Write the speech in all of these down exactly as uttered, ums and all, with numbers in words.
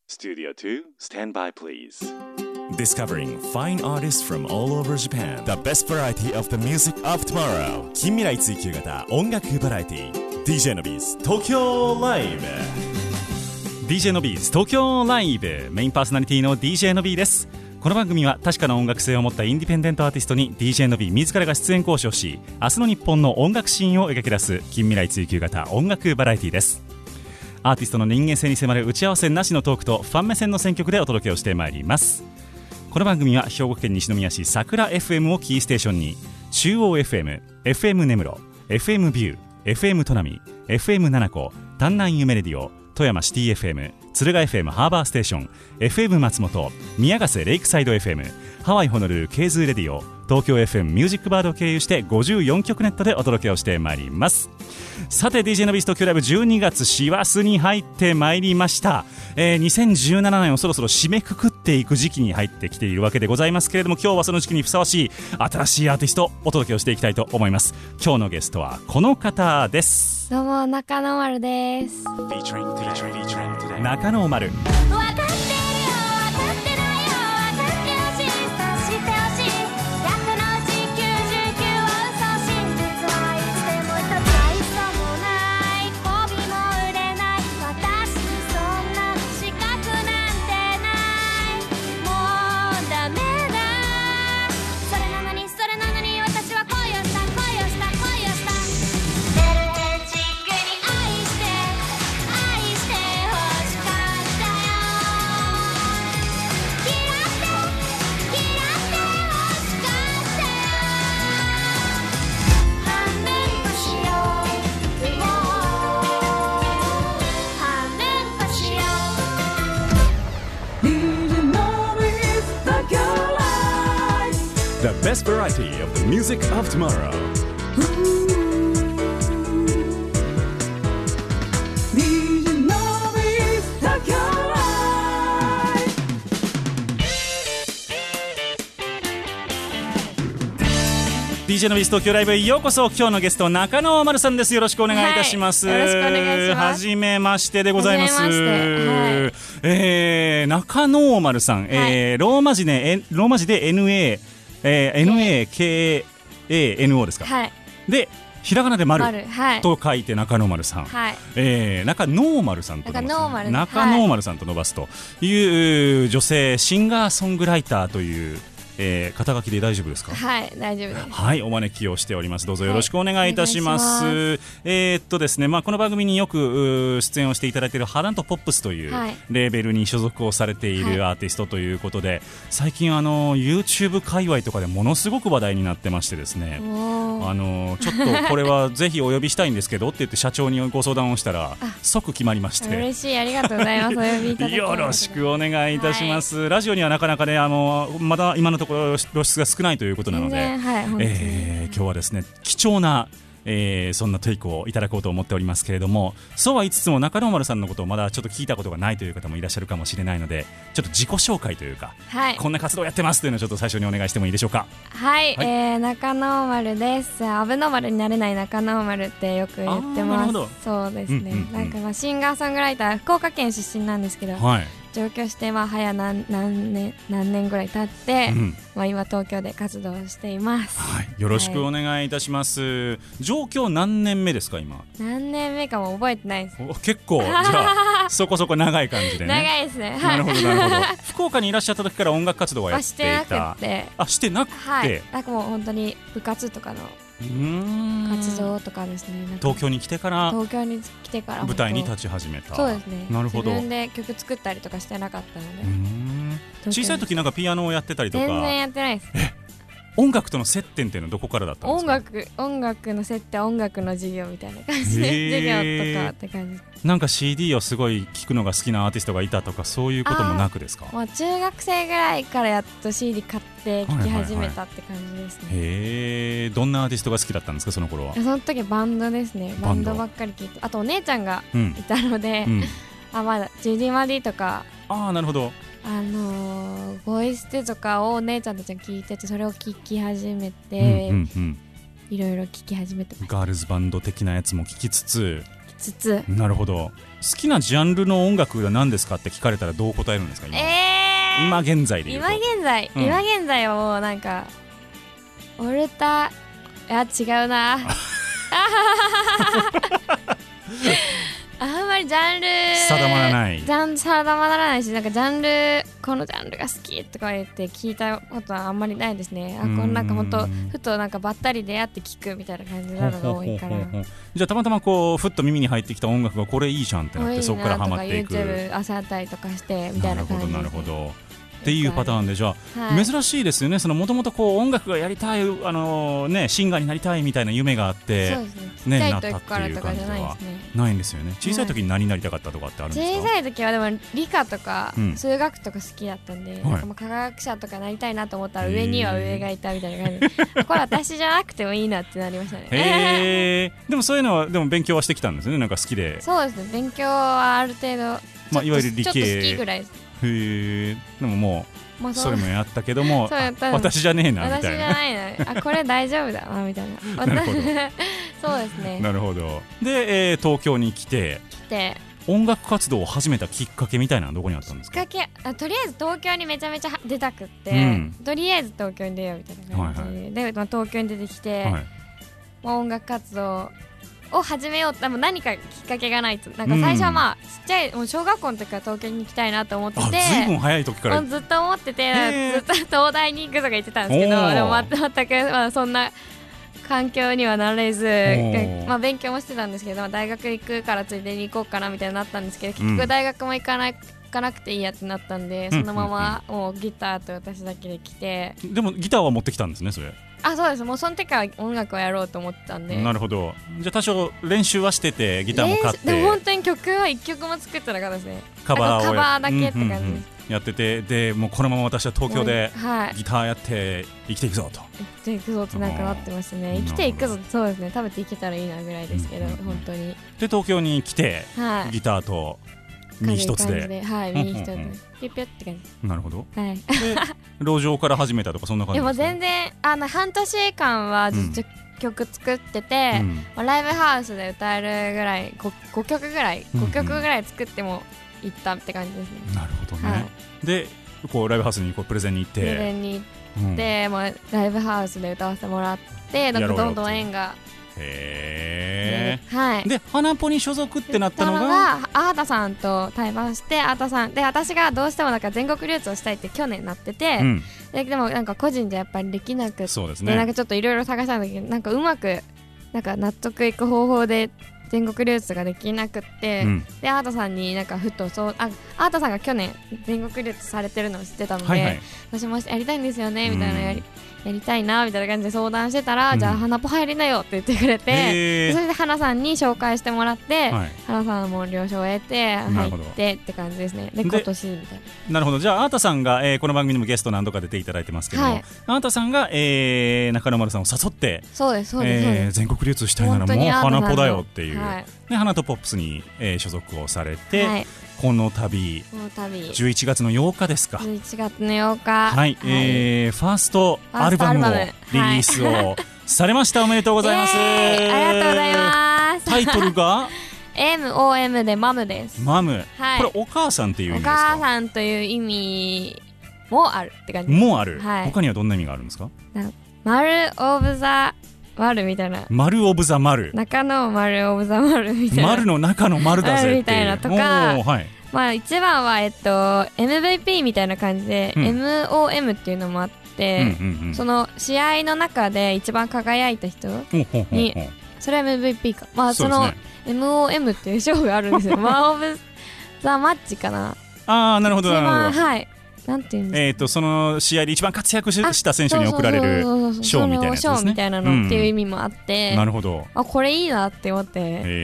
Studio two, stand by please. Discovering fine artists from all over Japan. The best variety of the music of tomorrow. 近未来追求型音楽バラエティ ディージェー のビーズ東京ライブ ディージェー のビーズ東京ライブメインパーソナリティの ディージェー のビーです。この番組は確かな音楽性を持ったインディペンデントアーティストに ディージェー のビー自らが出演交渉し、明日の日本の音楽シーンを描き出す近未来追求型音楽バラエティです。アーティストの人間性に迫る打ち合わせなしのトークとファン目線の選曲でお届けをしてまいります。この番組は兵庫県西宮市桜 エフエム をキーステーションに中央 エフエム、エフエム 根室、エフエム ビュー、エフエム 砺波、エフエム 七子、丹南夢レディオ、富山シティ エフエム、敦賀 エフエム ハーバーステーション、エフエム 松本、宮ヶ瀬レイクサイド エフエム、ハワイホノルルケーズーレディオ、東京 エフエム ミュージックバードを経由してごじゅうよんきょくネットでお届けをしてまいります。さて ディージェー のビーズ東京ライブじゅうにがつ師走に入ってまいりました、えー、にせんじゅうななねんをそろそろ締めくくっていく時期に入ってきているわけでございますけれども、今日はその時期にふさわしい新しいアーティストをお届けをしていきたいと思います。今日のゲストはこの方です。 どうも中野丸です。 中野丸。The best variety of the music of tomorrow.ディージェー のビーズ東京ライブへようこそ。今日のゲスト中野丸さんです。よろしくお願いいたします。 はい、よろしくお願いします。 はじめましてでございます。 はじめまして、はい、 えー、中野丸さん、はい、えー、ローマ字でローマ字で エヌエー、えー、エヌエーケーエーエヌオー ですか。 はい、でひらがなで丸、 はい、 と書いて中野丸さん、はい、えー、中野丸さんと伸ばす、 中野丸、 中野丸さんと伸ばすという女性シンガーソングライターというえー、肩書きで大丈夫ですか。 はい、大丈夫です。 はい、お招きをしております。どうぞよろしくお願いいたします。はい、ますえー、っとですね、まあ、この番組によく出演をしていただいているハラントポップスというレーベルに所属をされているアーティストということで、はい、最近あの YouTube 界隈とかでものすごく話題になってましてですね、あのちょっとこれはぜひお呼びしたいんですけどって言って社長にご相談をしたら即決まりまして、 嬉しい、ありがとうございます。お呼びいただきよろしくお願いいたします。はい、ラジオにはなかなかね、あのまだ今のところ露出が少ないということなので、はい、えー、今日はですね貴重な、えー、そんなテイクをいただこうと思っておりますけれども、そうは言いつつも中野丸さんのことをまだちょっと聞いたことがないという方もいらっしゃるかもしれないので、ちょっと自己紹介というか、はい、こんな活動をやってますというのをちょっと最初にお願いしてもいいでしょうか。 はい、はい、えー、中野丸です。アブノ丸になれない中野丸ってよく言ってます。そうですね、うんうんうん、なんかまあシンガーソングライター福岡県出身なんですけど、はい、上京してまあ早 何, 何, 年何年ぐらい経って、うん、まあ、今東京で活動しています。 はい、よろしくお願いいたします。はい、上京何年目ですか今。 何年目かも覚えてないです。 結構じゃあそこそこ長い感じでね。 長いですね。 なるほどなるほど。福岡にいらっしゃった時から音楽活動はやっていた。 してなくて。 あ、してなくて、 はい、なんかもう本当に部活とかの活動とかですね。なんか東京に来てから東京に来てから舞台に立ち始めた。 そうですね。 なるほど。 自分で曲作ったりとかしてなかったので。 うーん、小さい時なんかピアノをやってたりとか。 全然やってないです。 え、音楽との接点っていうのはどこからだったんですか。 音楽音楽の接点、音楽の授業みたいな感じで授業とかって感じ。 なんか シーディー をすごい聴くのが好きなアーティストがいたとかそういうこともなくですか。 まあ、中学生ぐらいからやっと シーディー 買って聴き始めたって感じですね。 へえ、どんなアーティストが好きだったんですかその頃は。 その時バンドですね。バンドばっかり聴いて、あとお姉ちゃんがいたので、うんうん、あ、まだジュディ・マディとか、 ああ、なるほど、 あのー、ボイステとかをお姉ちゃんたちが聴いてて、それを聴き始めて、うんうんうん、いろいろ聴き始めてました。 ガールズバンド的なやつも聴きつつ、 つつ。 なるほど。好きなジャンルの音楽は何ですかって聞かれたらどう答えるんですか今、 えー、 今現在で言うと。 今現在、うん、今現在はもうなんかオルタ、いや違うなあんまりジャンル定まらないジャン定まらないし、なんかジャンルこのジャンルが好きとか言って聞いたことはあんまりないですね。あ、このなんか本当ふとなんかばったり出会って聞くみたいな感じなのが多いから。 じゃあたまたまこうふっと耳に入ってきた音楽がこれいいじゃんってなってそこからハマっていく。 YouTube 朝やったりとかしてみたいな感じです、ね、 なるほどなるほどっていうパターンで、じゃあ、はい、珍しいですよね。そのもともとこう音楽がやりたい、あのーね、シンガーになりたいみたいな夢があって、 そうですね、 ね、 ちっちゃい時からとかじゃないですね。 ないんですよね。小さい時に何になりたかったとかってあるんですか？ 小さい時はでも理科とか、 うん、 数学とか好きだったんで、はい、なんか科学者とかなりたいなと思ったら上には上がいたみたいな感じでこれ私じゃなくてもいいなってなりましたね。 へーでもそういうのはでも勉強はしてきたんですね。なんか好きで。 そうですね、勉強はある程度、 まあ、いわゆる理系ちょっと好きぐらいです。 へーでももうまあ、そ, それもやったけども私じゃねえなみたいな。 私じゃないな、あこれ大丈夫だなみたいななるほどそうですね。 なるほど。で、えー、東京に来て来て音楽活動を始めたきっかけみたいなのはどこにあったんですか？ きっかけ、あとりあえず東京にめちゃめちゃ出たくって、うん、とりあえず東京に出ようみたいな感じで、はいはい、で、まあ、東京に出てきて、はい、まあ、音楽活動を始めようって、何かきっかけがないと、なんか最初はまあ、うん、ちっちゃいもう小学校の時から東京に行きたいなと思ってて、 あ、ずいぶん早い時からずっと思ってて、ずっと東大に行くとか言ってたんですけど、でも全く、まあ、そんな環境にはなれず、まあ、勉強もしてたんですけど、大学行くからついでに行こうかなみたいになったんですけど、結局大学も行かない、行かなくていいやってなったんで、そのままもうギターと私だけで来て、 でもギターは持ってきたんですねそれ。 あ、そうです。もうその時から音楽をやろうと思ってたんで。 なるほど。じゃあ多少練習はしててギターも買って、 でも本当に曲はいっきょくも作ってなかったですね。 カバーをカバーだけって感じです、うんうんうん、 やってて、でもうこのまま私は東京でギターやって生きていくぞと、 生きていくぞってなんかなってますね。生きていくぞ、そうですね、食べていけたらいいなぐらいですけど、うんうんうん、本当に。 で東京に来て、はい、ギターと身一つで、 はい、身一つでピュピュって感じ。 なるほど、 はい、 で路上から始めたとかそんな感じですか？ いやもう全然あの半年間はずっと曲作ってて、うんまあ、ライブハウスで歌えるぐらい 5, ごきょくぐらいごきょくぐらい作ってもいったって感じですね、 うんうん、なるほどね、はい、でこうライブハウスにこうプレゼンに行ってプレゼンに行って、うんまあ、ライブハウスで歌わせてもらってなんかどんどん縁がへー、 はい、 で花ポに所属ってなったのがアータさんと対バンして、アータさんで私がどうしてもなんか全国流通をしたいって去年なってて、うん、で, でもなんか個人じゃやっぱりできなくて、 そうですね、 なんかちょっといろいろ探したんだけどなんかうまくなんか納得いく方法で全国流通ができなくって、うん、でアータさんになんかふとそうあアータさんが去年全国流通されてるのを知ってたので、はいはい、私もやりたいんですよねみたいなやり、やりたいなみたいな感じで相談してたら、うん、じゃあ花ポ入りなよって言ってくれて、それで花さんに紹介してもらって、はい、花さんも了承を得て入ってって感じですね。で今年みたいな。 なるほど。じゃあアータさんが、えー、この番組にもゲスト何度か出ていただいてますけども、はい、アータさんが、えー、中野丸さんを誘って、 そうですそうです、 えー、全国流通したいならもう花ポだよっていう、はい、で花とポップスに、えー、所属をされて、はい、この度この度じゅういちがつのようかですか。 じゅういちがつのようか、 はい、はい、えー、ファーストアルバムをリリースをされました、はい、おめでとうございます、 えー、ありがとうございます。 タイトルがエムオーエム でマムです。 マム、はい、これお母さんっていう意味ですか？ お母さんという意味もあるって感じです。 もうある、 はい、 他にはどんな意味があるんですか？ マルオブザ丸みたいな、 丸オブザ丸、 中の丸オブザ丸みたいな、 丸の中の丸だぜっていうみたいなとか、はい、まあ一番はえっと エムブイピー みたいな感じで、うん、エムオーエム っていうのもあって、うんうんうん、その試合の中で一番輝いた人に、それは エムブイピー か、まあその エムオーエム っていう賞があるんですよ。マンオブザマッチかな。 ああ、なるほどなるほど。 はい。なんていうんですか、 えー、とその試合で一番活躍 し, した選手に贈られる賞みたいなやつですね。 賞みたいなのっていう意味もあって、うん、 なるほど、 あこれいいなって思って、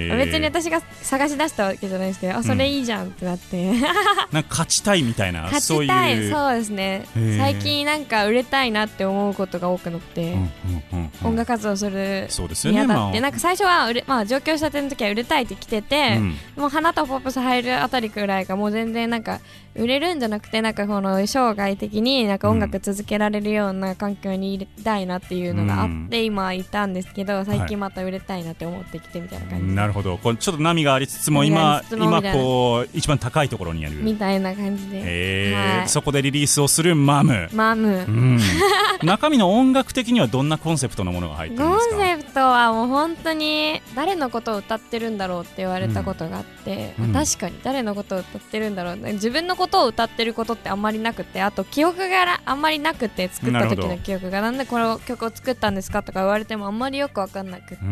別に私が探し出したわけじゃないですけど、あそれいいじゃんってなって、うん、なんか勝ちたいみたいな、 勝ちたい、そういう、そうですね、最近なんか売れたいなって思うことが多くなって、うんうんうんうん、音楽活動するにあたって、なんか最初は売れ、まあ、上京したての時は売れたいって来てて、うん、もう花とポップス入るあたりくらいがもう全然なんか売れるんじゃなくて、なんかこのの生涯的になんか音楽続けられるような環境にいたいなっていうのがあって、うん、今いたんですけど、最近また売れたいなって思ってきてみたいな感じ、はい、 なるほど。これちょっと波がありつつも今今こう一番高いところにあるみたいな感じで、 えーはい、そこでリリースをするマムマム、 うん、中身の音楽的にはどんなコンセプトのものが入ってるんですか？ コンセプトはもう本当に誰のことを歌ってるんだろうって言われたことがあって、うん、確かに誰のことを歌ってるんだろう、自分のことを歌ってることってあんまりなくて、あと記憶があんまりなくて、作った時の記憶が な, なんでこの曲を作ったんですかとか言われてもあんまりよく分かんなくて、うん、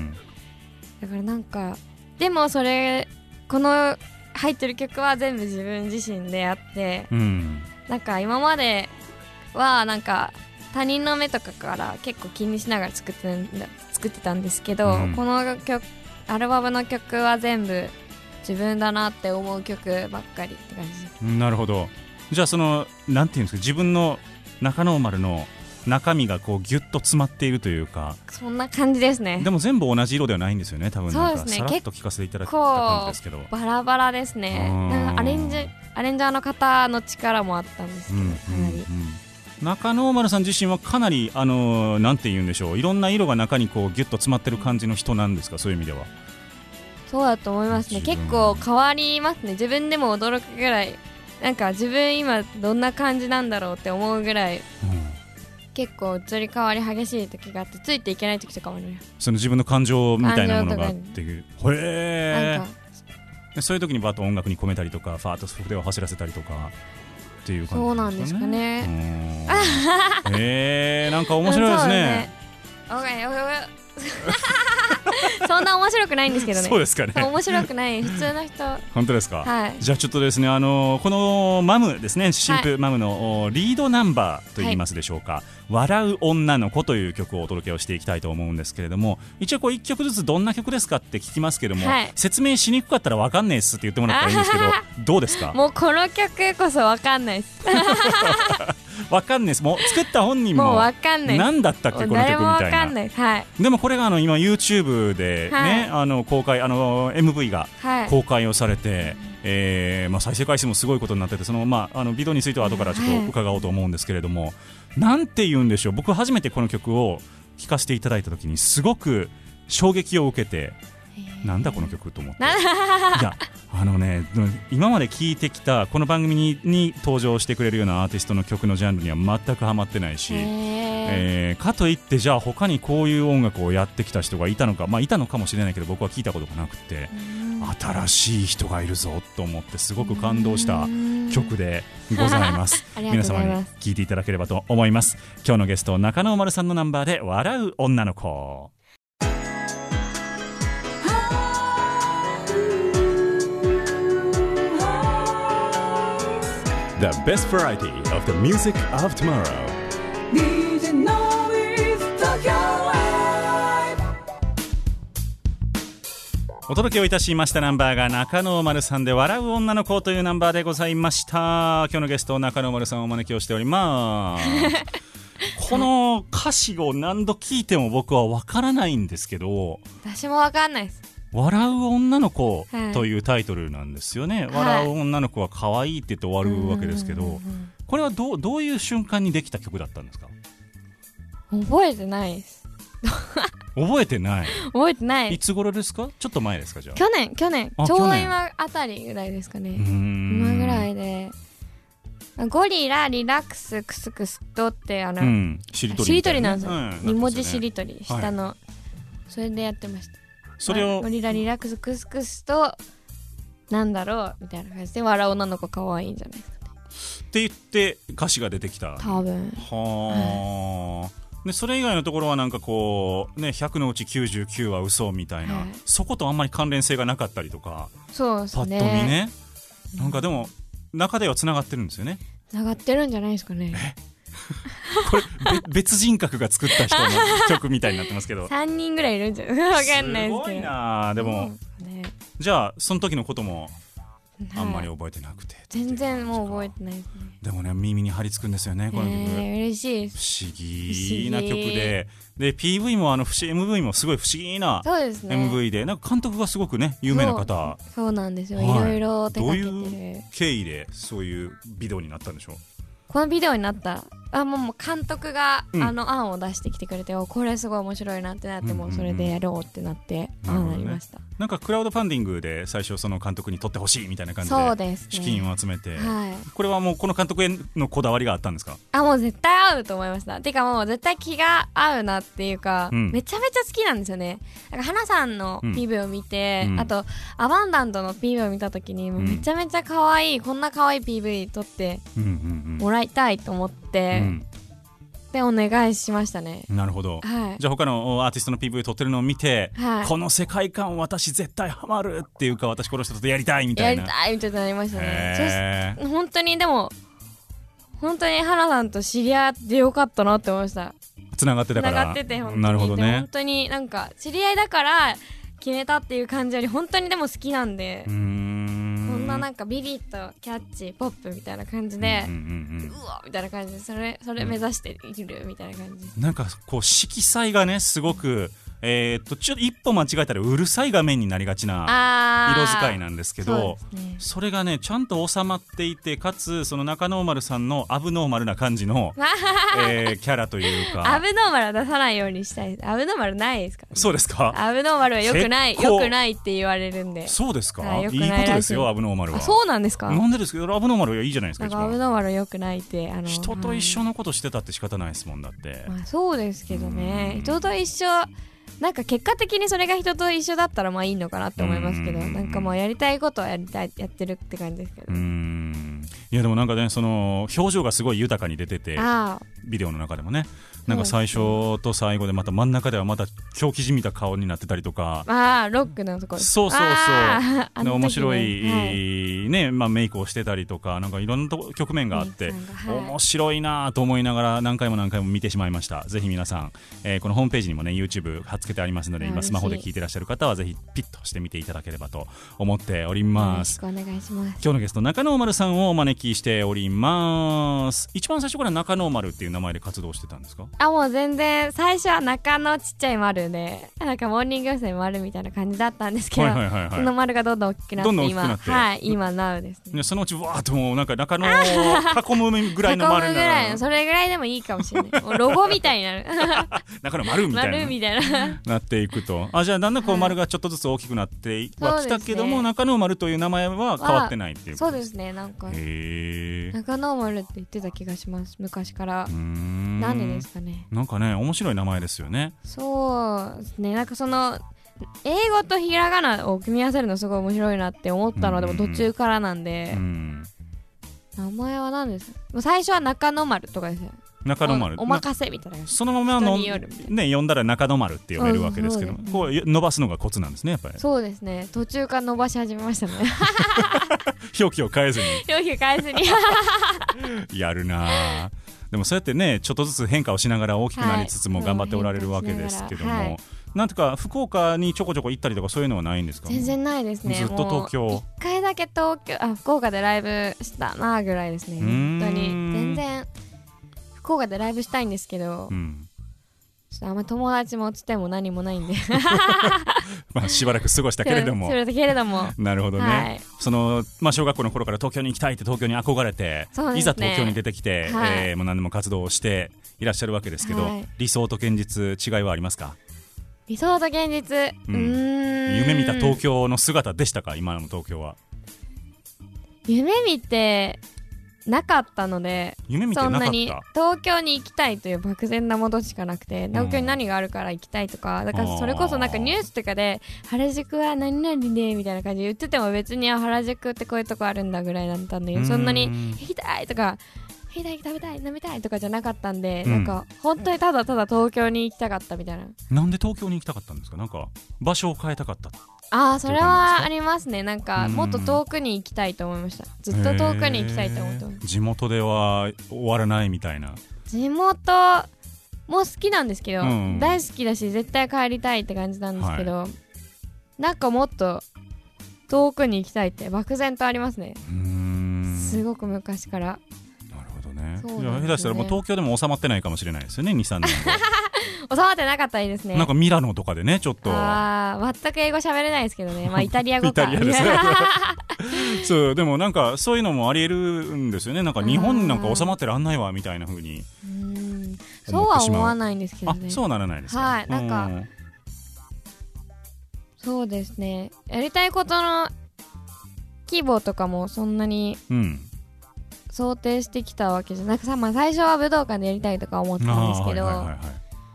だからなんかでもそれこの入ってる曲は全部自分自身であって、うん、なんか今まではなんか他人の目とかから結構気にしながら作って作ってたんですけど、うん、この曲アルバムの曲は全部自分だなって思う曲ばっかりって感じです。 なるほど。じゃあそのなんていうんですか、自分の中ノーマルの中身がこうギュッと詰まっているというか、 そんな感じですね。 でも全部同じ色ではないんですよね、多分。なんかさらっと聞かせていただいた感じですけど、 バラバラですね。なんかアレンジアレンジャーの方の力もあったんですけど、うんうんうん、かなり中ノーマルさん自身はかなりあのー、なんて言うんでしょう、いろんな色が中にこうギュッと詰まってる感じの人なんですか？そういう意味では。 そうだと思いますね。結構変わりますね。自分でも驚くぐらい、なんか自分今どんな感じなんだろうって思うぐらい、うん、結構移り変わり激しい時があって、ついていけない時とかもあるよ。 その自分の感情みたいなものがあっていう、へー、そういう時にバッと音楽に込めたりとか、ファーッと筆を走らせたりとかっていう感じですかね。 そうなんですかね。 へー、なんか面白いですね。 そんな面白くないんですけどね。 そうですかね。 面白くない普通の人。 本当ですか。 はい、 じゃあちょっとですね、あのー、このマムですね、新婦マムのリードナンバーと言いますでしょうか、はい、笑う女の子という曲をお届けをしていきたいと思うんですけれども、一応こういっきょくずつどんな曲ですかって聞きますけども、はい、説明しにくかったら分かんないっすって言ってもらったらいいんですけど、どうですか？ もうこの曲こそ分かんないっす。 分かんないです。もう作った本人ももう分かんない、 何だったっけこの曲みたいな。誰も分かんない、はい、 でもこれがあの今 YouTube で、ね、はい、あの公開、あの エムブイ が公開をされて、はい、えーまあ、再生回数もすごいことになってて、その、まあ、あのビデオについては後からちょっと伺おうと思うんですけれども、はい、なんて言うんでしょう、僕初めてこの曲を聴かせていただいた時にすごく衝撃を受けて、なんだこの曲と思って、いやあのね、今まで聴いてきたこの番組 に, に登場してくれるようなアーティストの曲のジャンルには全くハマってないし、えー、かといってじゃあ他にこういう音楽をやってきた人がいたのか、まあ、いたのかもしれないけど僕は聞いたことがなくて、新しい人がいるぞと思ってすごく感動した曲でございます皆様に聴いていただければと思います。今日のゲスト中野丸さんのナンバーで笑う女の子。 The best variety of the music of tomorrow. ディージェー Noise Tokyo Live。 お届けをいたしましたナンバーが中野丸さんで笑う女の子というナンバーでございました。今日のゲスト中野丸さんをお招きをしておりますこの歌詞を何度聞いても僕は分からないんですけど、 私も分かんないです。 笑う女の子というタイトルなんですよね、はい、笑う女の子は可愛いって言って終わるわけですけど、これはどう、どういう瞬間にできた曲だったんですか？ 覚えてないです覚えてない覚えてない。 いつ頃ですか？ちょっと前ですか？じゃあ去年去年ちょうど今あたりぐらいですかね。今ぐらいでゴリラリラックスクスクスとってあの、うん、しりとりみたいな、しりとりなんですよ、うん、に文字しりとり下の、はい、それでやってました。それをゴリラリラックスクスクスとなんだろうみたいな感じで笑う女の子可愛いんじゃないですかねって言って歌詞が出てきた。 多分は、はい、でそれ以外のところはなんかこうね、ひゃくのうちきゅうじゅうきゅうは嘘みたいな、はい、そことあんまり関連性がなかったりとか。 そうですね、 パッと見ね、なんかでも中ではつながってるんですよね。 つながってるんじゃないですかね。 これ別人格が作った人の曲みたいになってますけどさんにんぐらいいるんじゃないわかんないですけど。 すごいな。でも、ね、じゃあその時のこともあんまり覚えてなくて、はい、 全然もう覚えてないですね。 でもね、耳に張り付くんですよねこの曲、えー、嬉しいです。 不思議な曲で、で ピーブイ もあの エムブイ もすごい不思議な エムブイ で、なんか監督がすごくね有名な方。 そう、そうなんですよ、はい、いろいろ手掛けてる。 どういう経緯でそういうビデオになったんでしょう？ このビデオになったあもうもう監督が、 うん、 あの案を出してきてくれて、これすごい面白いなってなって、うんうんうん、もうそれでやろうってなってああなりました。 なんかクラウドファンディングで最初その監督に撮ってほしいみたいな感じで資金を集めて、 はい、 これはもうこの監督へのこだわりがあったんですか？ あもう絶対合うと思いました。てかもう絶対気が合うなっていうか、うん、めちゃめちゃ好きなんですよね。なんか花さんの ピーブイ を見て、うん、あとアバンダントの ピーブイ を見た時にもうめちゃめちゃ可愛い、うん、こんな可愛い ピーブイ 撮ってもらいたいと思って、うんうんうんでお願いしましたね。 なるほど、はい、じゃあ他のアーティストの ピーブイ 撮ってるのを見て、はい、この世界観私絶対ハマるっていうか、私この人とやりたいみたいな、 やりたいみたいになりましたね。本当にでも本当に花さんと知り合ってよかったなって思いました。 つながってたから、 つながってて本当に、 なるほどね。 本当になんか知り合いだから決めたっていう感じより本当にでも好きなんで、うーんこんななんかビビッとキャッチポップみたいな感じで、うんうんうんうん、うわみたいな感じでそれそれ目指しているみたいな感じ、 うん、なんかこう色彩がねすごくえー、っとちょっと一歩間違えたらうるさい画面になりがちな色使いなんですけど、 そ, ね、それがねちゃんと収まっていて、かつその中ノーマルさんのアブノーマルな感じの、えー、キャラというかアブノーマルは出さないようにしたいです。アブノーマルないですか、ね、 そうですか。 アブノーマルは良くない良くないって言われるんで。 そうですか、 はい、 いいことですよアブノーマルは。 そうなんですか。 なんでですけどアブノーマルはいいじゃないですか。 なんかアブノーマルは良くないってあの人と一緒のことしてたって仕方ないですもんだって、 まあ、そうですけどね、人と一緒なんか結果的にそれが人と一緒だったらまあいいのかなって思いますけど、んなんかもうやりたいことはやりたいやってるって感じですけど。うーんいやでもなんかねその表情がすごい豊かに出てて、ビデオの中でもねなんか最初と最後でまた真ん中ではまた狂気じみた顔になってたりとか、 ああロックのところそうそうそうで面白い、はいねまあ、メイクをしてたりとかなんかいろんな局面があって、はい、面白いなと思いながら何回も何回も見てしまいました。ぜひ皆さん、えー、このホームページにもね YouTube 貼っつけてありますので、今スマホで聞いてらっしゃる方はぜひピッとしてみていただければと思っております。 よろしくお願いします。 今日のゲスト中ノーマルさんをお招きしております。一番最初から中ノーマルっていう名前で活動してたんですか？ あもう全然最初は中のちっちゃい丸でなんかモーニング娘。丸みたいな感じだったんですけど、はいはいはいはい、その丸がどんどん大きくなって今はい今ナウですね。 そのうちわーっともうなんか中野を囲むぐらいの丸になる。囲むぐらいそれぐらいでもいいかもしれない。もうロゴみたいになる中野丸みたいな丸みたいななっていくと、あじゃあだんだんこう丸がちょっとずつ大きくなってはきたけども、中野丸という名前は変わってないっていうことです。そうですね。なんかへ中野丸って言ってた気がします昔から。うーんなんでですかね。 なんかね面白い名前ですよね。 そうですね。なんかその英語とひらがなを組み合わせるのすごい面白いなって思ったのでも途中からなんで、うん、名前は何ですか。最初は中野丸とかですよ。 中野丸お, お任せみたいな。 そのままの、ね、呼んだら中野丸って呼べるわけですけど、うん、こう伸ばすのがコツなんですねやっぱり。 そうですね。途中から伸ばし始めましたね表記を変えずに表記を変えずにやるな。でもそうやってねちょっとずつ変化をしながら大きくなりつつも頑張っておられるわけですけども、はい、なんとか福岡にちょこちょこ行ったりとかそういうのはないんですか？ 全然ないですね。 ずっと東京。 いっかいだけ東京あ福岡でライブしたなぐらいですね。本当に全然福岡でライブしたいんですけど、うん、ちょっとあんま友達もつても何もないんでまあしばらく過ごしたけれどもけれどもなるほどね、はい、そのまあ、小学校の頃から東京に行きたいって東京に憧れて、ね、いざ東京に出てきて、はいえー、もう何でも活動をしていらっしゃるわけですけど、はい、理想と現実違いはありますか？ 理想と現実、うん、うーん夢見た東京の姿でしたか？今の東京は夢見てなかったので、 夢見てなかった。 そんなに東京に行きたいという漠然なものしかなくて、東京に何があるから行きたいとか、だからそれこそなんかニュースとかで原宿は何々でみたいな感じで言ってても別に原宿ってこういうとこあるんだぐらいだったんだけど、そんなに行きたいとか行きたい食べたい飲みたいとかじゃなかったんで、うん、なんか本当にただただ東京に行きたかったみたいな。 なんで東京に行きたかったんですか？なんか場所を変えたかった。 ああそれはありますね。なんかもっと遠くに行きたいと思いました。ずっと遠くに行きたいと思ってます。 地元では終わらないみたいな。 地元も好きなんですけど、うん、大好きだし絶対帰りたいって感じなんですけど、はい、なんかもっと遠くに行きたいって漠然とありますね。うーんすごく昔から。 なるほどね。そうなんですね。いや下手したらもう東京でも収まってないかもしれないですよね。にさんねん収まってなかったらいいですね。 なんかミラノとかでねちょっとあ全く英語喋れないですけどね、まあ、イタリア語かイタリアですねそうでもなんかそういうのもありえるんですよね。なんか日本になんか収まってらんないわみたいな風にうんそうは思わないんですけどね。 あそうならないですか。 はいなんかそうですねやりたいことの規模とかもそんなに想定してきたわけじゃなくて、まあ、最初は武道館でやりたいとか思ったんですけど、はいはいはいはい、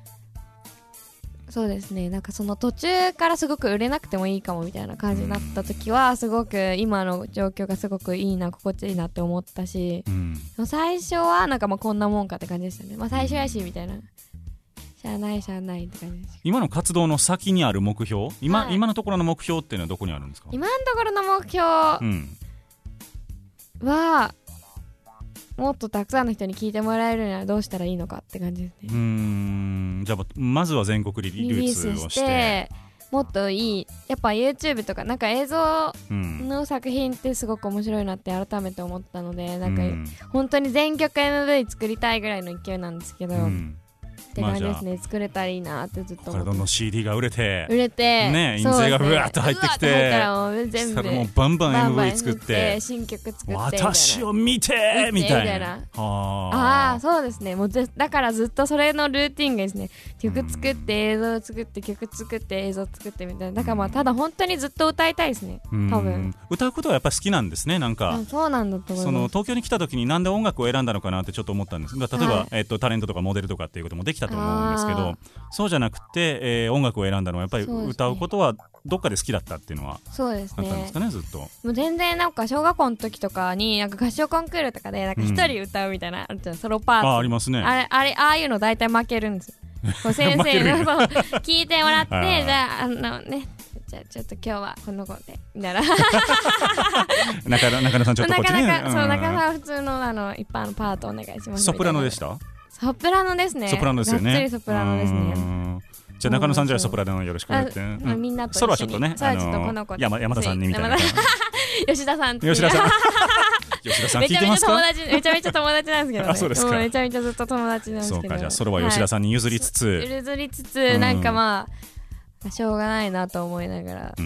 そうですねなんかその途中からすごく売れなくてもいいかもみたいな感じになった時はすごく今の状況がすごくいいな心地いいなって思ったし、うん、最初はなんかまあこんなもんかって感じでしたね。まあ最初やしみたいなしゃあないしゃあないって感じです。 今の活動の先にある目標 今,、はい、今のところの目標っていうのはどこにあるんですか？ 今のところの目標は、うん、もっとたくさんの人に聞いてもらえるならどうしたらいいのかって感じですね。 うーんじゃあまずは全国リリースをして、してもっといいやっぱ YouTube とかなんか映像の作品ってすごく面白いなって改めて思ったので、うん、なんか本当に全曲 エムブイ 作りたいぐらいの勢いなんですけど、うんって感じですね、まあ、作れたらいいなってずっと思って。どんどん シーディー が売れて売れてね印税がブワーッと入ってきて、 ね、もう全部もうバンバン エムブイ 作って新曲作って私を見てみたいな。 ああそうですねもうだからずっとそれのルーティンがですね曲作って映像作って曲作って映像作ってみたいな。だからまあただ本当にずっと歌いたいですね多分。 歌うことはやっぱり好きなんですね。なんかそうなんだと思います。 その東京に来た時になんで音楽を選んだのかなってちょっと思ったんです。例えば、はいえっと、タレントとかモデルとかっていうこともできたと思うんですけどそうじゃなくて、えー、音楽を選んだのはやっぱり歌うことはどっかで好きだったっていうのはそうですねあったんですかねずっと。 もう全然なんか小学校の時とかになんか合唱コンクールとかでなんか一人歌うみたいな、うん、あるじゃんソロパート。 あ、ありますね。 あれあれああいうの大体負けるんですこう先生のそう聞いてもらってじゃああのねじゃあちょっと今日はこの子でみたいな中, 中野さんちょっとこっちね。 なかなかそう中野さん普通のあの一般のパートお願いします。 ソプラノでした？ ソプラノですね。 ソプラノですよね。 がっつりソプラノですね。 じゃあ中野さんじゃあソプラノよろしくお願いします。 うん、みんなとソロはちょっとね、 あのー、山, 山田さんにみたいな吉田さん吉田さん吉田さん聞いてますか？ めちゃめちゃ友達なんですけどね。 あ、そうですか。 めちゃめちゃずっと友達なんですけど。 そうか、じゃあソロは吉田さんに譲りつつ、 はい、譲りつつなんかまあしょうがないなと思いながら、うん、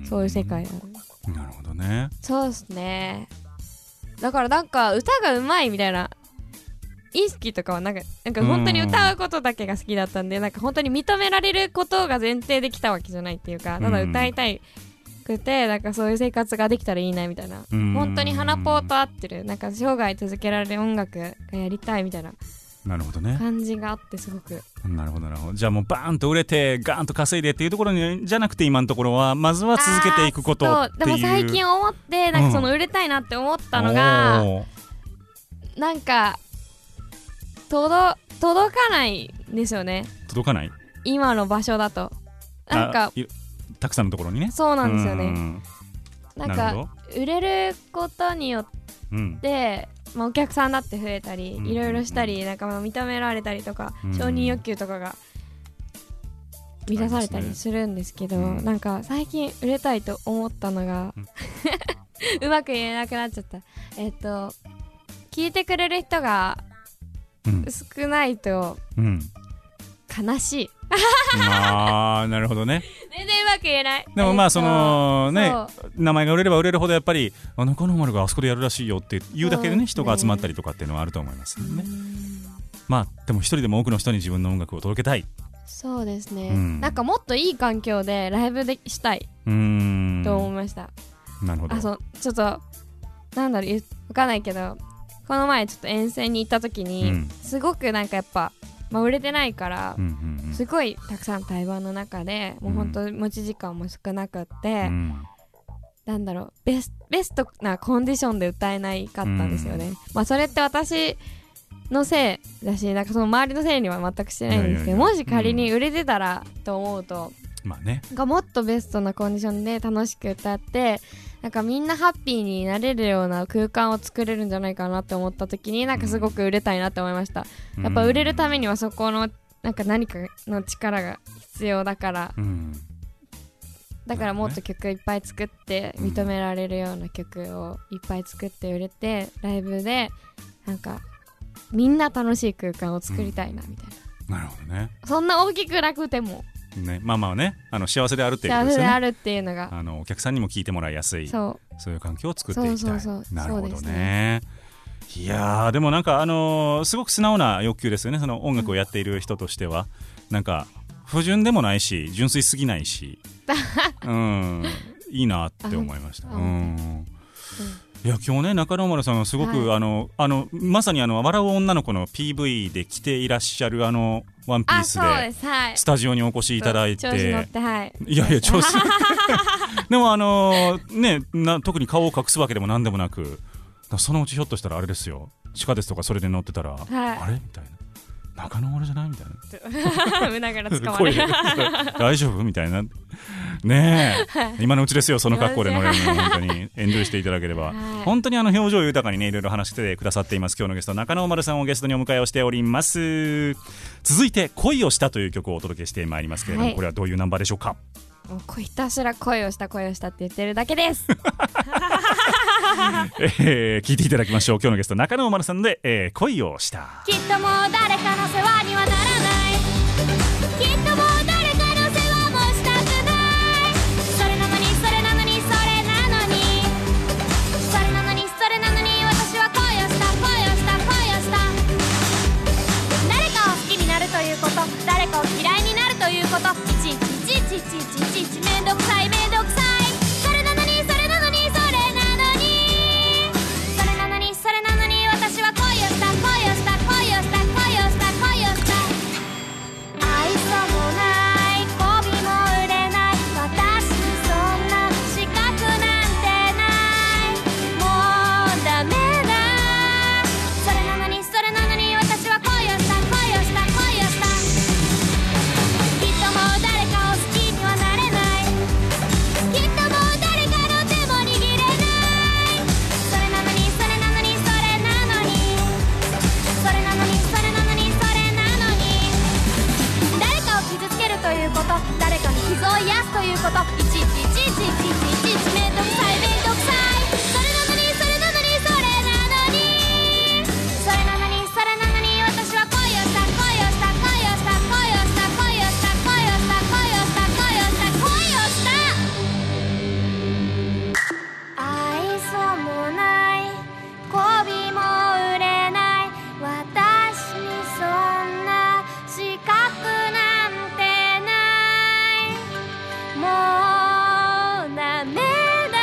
そういう世界なの。なるほどね。 そうですね。だからなんか歌がうまいみたいな意識とかはなんかなんか本当に歌うことだけが好きだったんで、なんか本当に認められることが前提できたわけじゃないっていうか、ただ歌いたいくてなんかそういう生活ができたらいいなみたいな、本当に花ポーと合ってるなんか生涯続けられる音楽がやりたいみたいななるほどね感じがあってすごく。 なるほどなるほど。じゃあもうバーンと売れてガーンと稼いでっていうところにじゃなくて今のところはまずは続けていくことっていう。 でも最近思ってなんかその売れたいなって思ったのが、うん、なんか届, 届かないんですよね。 届かない今の場所だとなんかたくさんのところにね。 そうなんですよね。んなんか売れることによって、うんまあ、お客さんだって増えたり、うん、いろいろしたりなんかまあ認められたりとか、うん、承認欲求とかが満たされたりするんですけど、ねうん、なんか最近売れたいと思ったのが、うん、うまく言えなくなっちゃった。えっと聞いてくれる人が少ないと悲しい、 うん、あーなるほどね。 全然うまく言えない。 でもまあそのね名前が売れれば売れるほどやっぱりあ中野丸があそこでやるらしいよって言うだけでね人が集まったりとかっていうのはあると思いますね。まあでも一人でも多くの人に自分の音楽を届けたい。 そうですね、うん、なんかもっといい環境でライブでしたいと思いました。 なるほど。 あそうちょっとなんだろう分かんないけどこの前ちょっと遠征に行った時に、うん、すごくなんかやっぱ、まあ、売れてないから、うんうんうん、すごいたくさん対バンの中でもう本当持ち時間も少なくって、うん、なんだろうベス、ベストなコンディションで歌えないかったんですよね、うんまあ、それって私のせいだしなんかその周りのせいには全くしてないんですけど、いやいやいやもし仮に売れてたらと思うと、 うんまあね、 がもっとベストなコンディションで楽しく歌ってなんかみんなハッピーになれるような空間を作れるんじゃないかなって思った時になんかすごく売れたいなって思いました。やっぱ売れるためにはそこのなんか何かの力が必要だから、うん、だからもっと曲いっぱい作って認められるような曲をいっぱい作って売れてライブでなんかみんな楽しい空間を作りたいなみたいな、 うん、なるほどね。 そんな大きくなくてもね、まあまあね、あの幸せであるっていうことですよね。 幸せであるっていうのが、 あのお客さんにも聞いてもらいやすい、そう、そういう環境を作っていきたい。 そうそうそう、 なるほどね。 そうですね。 いやーでもなんかあのー、すごく素直な欲求ですよね。その音楽をやっている人としては、うん、なんか不純でもないし純粋すぎないし、うん、いいなって思いました。うん、いや今日ね中野丸さんがすごく、はい、あのあのまさにあの笑う女の子の ピーブイ で着ていらっしゃるあのワンピースで、はい、スタジオにお越しいただいて、 調子乗って、はい、 いやいや調子でもあのー、ねな特に顔を隠すわけでもなんでもなく、そのうちひょっとしたらあれですよ、地下鉄とかそれで乗ってたら、はい、あれみたいな、中野丸じゃないみたいな胸から捕まる大丈夫みたいなねえ、はい、今のうちですよその格好で乗れるの本当にエンジョイしていただければ、はい、本当にあの表情豊かにねいろいろ話してくださっています。今日のゲスト中野丸さんをゲストにお迎えをしております。続いて恋をしたという曲をお届けしてまいりますけれども、はい、これはどういうナンバーでしょうか。 もうひたすら恋をした恋をしたって言ってるだけですえー、聞いていただきましょう。今日のゲスト中野丸さんで、えー、恋をした。 きっともう誰かの世話にはならない、きっともう誰かの世話もしたくない、それなのにそれなのにそれなのにそれなのにそれなのに私は恋をした恋をした恋をした、誰かを好きになるということ、誰かを嫌いになるということ、いちいちいちいちいちいちいちめんどくさいめんどくさい、それなのにそれなのにそれなのにそれなのにそれなのに私は恋をした恋をした恋をした恋をした恋をした、愛想もない媚びも売れない私にそんな資格なんてない、もうダメだ、それなのにそれなのに私は恋をした恋をした恋をした、きっともう誰かを好きにはなれない、きっともう誰かの手も握れない、それなのにそれなのにそれなのにそれなのにそれなのにそれなのに誰かを傷つけるということ、誰かに傷を癒すということ、いちいちいちいちいちいちいちめんどくさいめんどくさい、それなのにそれなのにそれなのにそれなのにそれなのに私は恋をした恋をした恋をした恋をした恋をした恋をした恋をした恋をした恋をした、愛想もない媚びも売れない私にそんな資格なんてない、もうダメだ、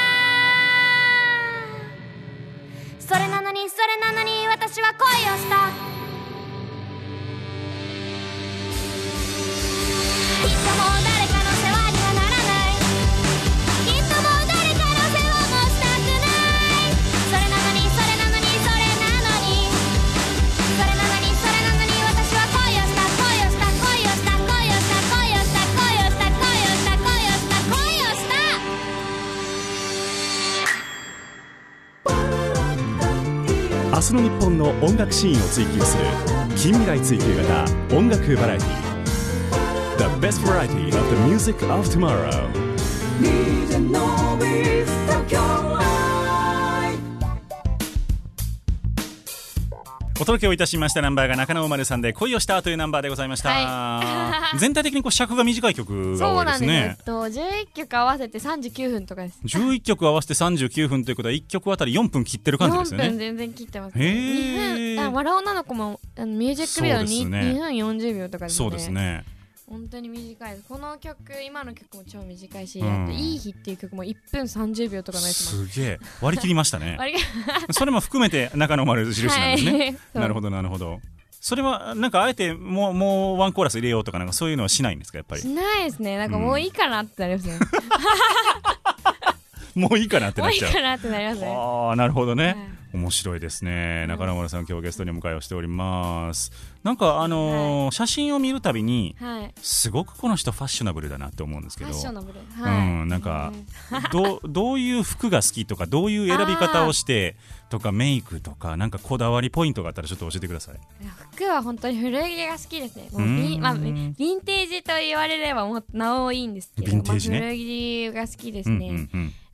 それなのにそれなのに私は恋をした、きっともう誰かの世話にはならない、きっともう誰かの世話もしたくない、それなのにそれなのにそれなのにそれなのにそれなのに私は恋をした恋をした恋をした恋をした恋をした恋をした恋をした恋をした恋をした。 明日の日本の音楽シーンを追求する近未来追求型音楽バラエティ The best variety of the music of tomorrow。 お届けをいたしましたナンバーが中野丸さんで恋をしたというナンバーでございました、はい、全体的にこう尺が短い曲が多いですね。そうなんです、えっと、じゅういっきょく合わせてさんじゅうきゅうふんとかです。 じゅういっきょく合わせてさんじゅうきゅうふんということはいっきょくあたりよんぷん切ってる感じですよね。 よんぷん全然切ってますね。へー、笑う女の子もあのミュージックビデオ に,、ね、にふんよんじゅうびょうとかですね。 そうですね、 本当に短いです。この曲、今の曲も超短いし、うん、あといい日っていう曲もいっぷんさんじゅうびょうとかないですもん。 すげえ割り切りましたねそれも含めて中野丸印なんですね、はい、なるほどなるほど。それはなんかあえてもう、もうワンコーラス入れようとかなんかそういうのはしないんですか。やっぱりしないですね。なんかもういいかなってなりますね、 うん、もういいかなってなっちゃう。 もういいかなってなりますね。 ああなるほどね、はい、面白いですね。中野丸さん今日ゲストにお迎えをしております。なんかあのーはい、写真を見るたびに、はい、すごくこの人ファッショナブルだなって思うんですけど、 ファッショナブル、はい、 うん、なんかど, どういう服が好きとかどういう選び方をしてとかメイクとかなんかこだわりポイントがあったらちょっと教えてください。 服は本当に古着が好きですね。もうビ、まあ、ヴィンテージと言われればもうなおいいんですけど、 ヴィンテージね、 まあ、古着が好きですね、うんうんうん、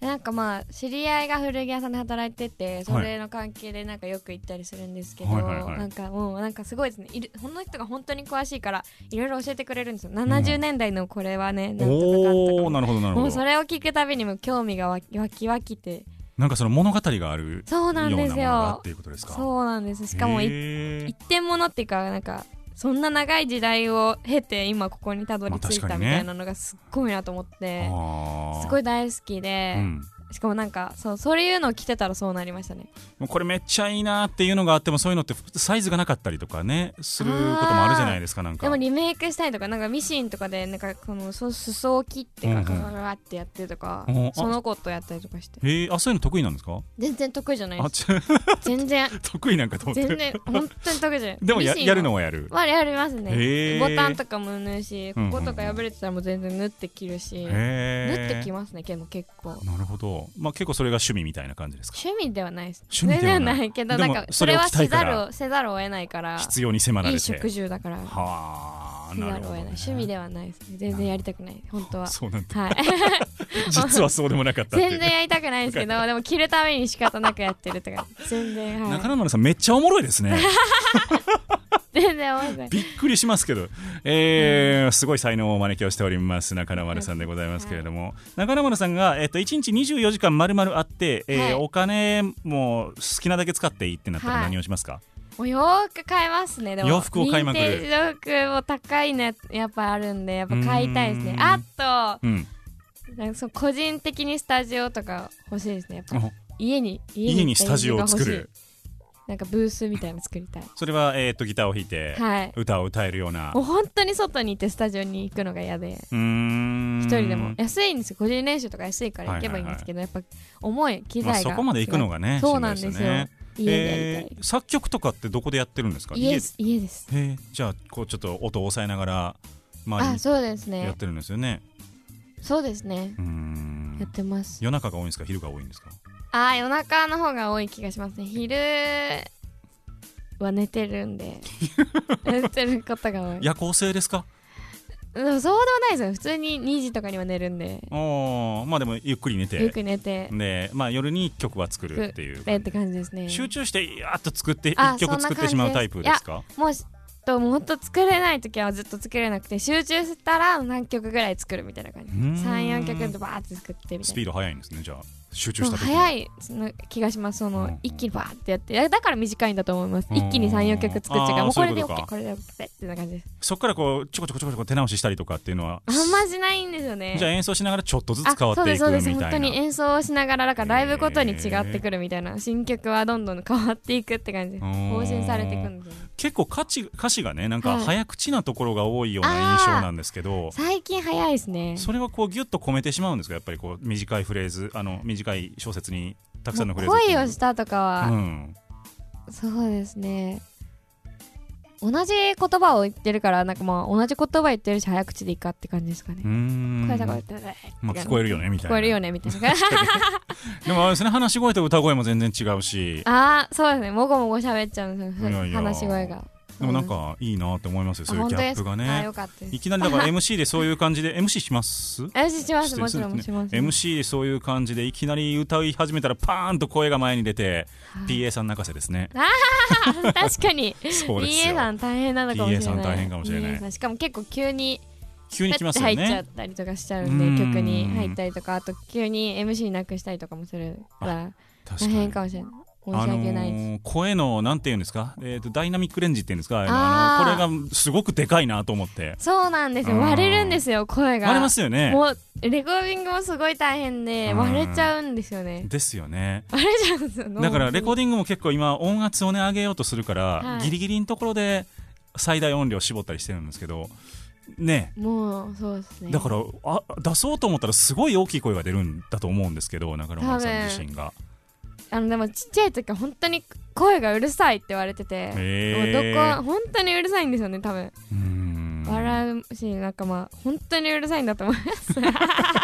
なんかまあ知り合いが古着屋さんで働いてて、それの関係でなんかよく行ったりするんですけど、はいはいはいはい、なんかもうなんかすごいですね、いるこの人が本当に詳しいからいろいろ教えてくれるんですよ。ななじゅうねんだいのこれはね、うん、なんとかかんとか、 おー、なるほどなるほど。 もうそれを聞くたびにも興味がわきわきわきて、 なんかその物語があるようなものがっていうことですか。 そうなんです。しかも一点物っていうか、なんかそんな長い時代を経て今ここにたどり着いたみたいなのがすっごいなと思って、まあね、すごい大好きで、うん、しかもなんかそうそういうのを着てたらそうなりましたね。 もうこれめっちゃいいなっていうのがあっても、そういうのってサイズがなかったりとかねすることもあるじゃないですか。なんかでもリメイクしたりとか、なんかミシンとかでなんかこの裾を切ってガガガガってやってるとか、うんうん、その子とやったりとかして。 えー、あ、そういうの得意なんですか。 全然得意じゃないです。全然得意なんかと思って。 全然本当に得意じゃない。 でも や, やるのはやる。 まあやりますね、えー、ボタンとかも縫うし、こことか破れてたらもう全然縫って切るし、えー、縫ってきますね。結構結構。 なるほど。まあ結構それが趣味みたいな感じですか。 趣味ではないです。趣味ではないけど、なんかそれはせざるをせざるを得ないから、 必要に迫られて、 いい食住だから、 はあ、 せざるを得ない、ね、趣味ではないですね。全然やりたくない本当は。 そうなんだ、 はい、 実はそうでもなかったって。 全然やりたくないですけどでも着るために仕方なくやってるとか全然、はい、 中村さんめっちゃおもろいですね。 全然面白い。 びっくりしますけど、えーうん、すごい才能をお招きをしております中野丸さんでございますけれども、はい、中野丸さんが、えー、といちにちにじゅうよじかん丸々あって、えーはい、お金も好きなだけ使っていいってなったら何をしますか。はい、 もう洋服買いますね。でも洋服を買いまくる。 ヴィンテージ洋服も高いねやっぱあるんで、やっぱ買いたいですね。あと、うん、なんかそう個人的にスタジオとか欲しいですね。やっぱ家に家に、家にスタジオを作る。 なんかブースみたいなの作りたい。 それは、えー、とギターを弾いて、はい、歌を歌えるような。 もう本当に外に行ってスタジオに行くのが嫌で、うーん、一人でも安いんですよ。個人練習とか安いから行けばいいんですけど、はいはいはい、やっぱ重い機材が、まあ、 そこまで行くのがね。 そうなんですよ、ね、家でやりたい、 えー、作曲とかってどこでやってるんですか。 家です。家です。 えー、じゃあこうちょっと音を抑えながら周りに、あ、そうですね、やってるんですよね。 そうですね、うーん、やってます。 夜中が多いんですか、昼が多いんですか。 あ、夜中の方が多い気がしますね。昼は寝てるんで寝てることが多い。 夜行性ですか。 でもそうでもないですよ。普通ににじとかには寝るんで。 お、まあでもゆっくり寝て、 ゆっくり寝てで、まあ、夜に曲は作るっていうって感じですね。 集中してやっと作っていっきょく作ってしまうタイプですか。 もうともっと作れないときはずっと作れなくて、集中したら何曲ぐらい作るみたいな感じ。さん、よんきょくでバーって作ってみたいな。 スピード速いんですね。じゃあ集中した時早い気がします。その、うん、一気にバーってやって、だから短いんだと思います。一気にさん、よんきょく作っちゃうから、もうこれで OK、 これで OK ってな感じです。 そっからこうちょこちょこちょこちょこ手直ししたりとかっていうのはあんましないんですよね。 じゃあ演奏しながらちょっとずつ変わっていくみたいな。そうですそうです。本当に演奏しながら、だからライブごとに違ってくるみたいな、新曲はどんどん変わっていくって感じです。更新されていくんですよね。 結構歌詞、歌詞がね、なんか早口なところが多いような印象なんですけど、 最近早いですね。 それはこうギュッと込めてしまうんですか。やっぱりこう短いフレーズ、あの短い小説にたくさんのフレーズ。 恋をしたとかは、うん、そうですね。同じ言葉を言ってるから、なんかまあ同じ言葉言ってるし早口でいいかって感じですかね。うーん、声高いってまあ聞こえるよねみたいな。 聞こえるよねみたいな。 でもあれですね、話し声と歌声も全然違うし。 ああ、そうですね。もごもご喋っちゃうんですよ。いやいや、話し声が。 でもなんかいいなって思いますよ、そういうギャップがね。 よかったです。 いきなりだから エムシー でそういう感じでエムシー します？ エムシー します、もちろんします。 エムシー でそういう感じでいきなり歌い始めたらパーンと声が前に出て、はい、ピーエー さん泣かせですね。ああ、確かに。 そうですよ。 ピーエー さん大変なのかもしれない。 ピーエー さん大変かもしれない。 しかも結構急に急に来ますよね。 入っちゃったりとかしちゃうんで、曲に入ったりとか、あと急に エムシー なくしたりとかもするから大変かもしれない。申し訳ないです。 あのー、声のなんていうんですか、えーと、ダイナミックレンジっていうんですか、あのー、これがすごくでかいなと思って。 そうなんですよ。割れるんですよ、声が。 割れますよね。 もうレコーディングもすごい大変で割れちゃうんですよね。 ですよね。 割れちゃうんですよ。 だからレコーディングも結構今音圧をね上げようとするから、はい、ギリギリのところで最大音量絞ったりしてるんですけどね。 もうそうですね。 だからあ出そうと思ったらすごい大きい声が出るんだと思うんですけど、中村さん自身が。 あのでもちっちゃい時は本当に声がうるさいって言われてて、どこ本当にうるさいんですよね、多分。うーん、笑うし、なんかまあ本当にうるさいんだと思います。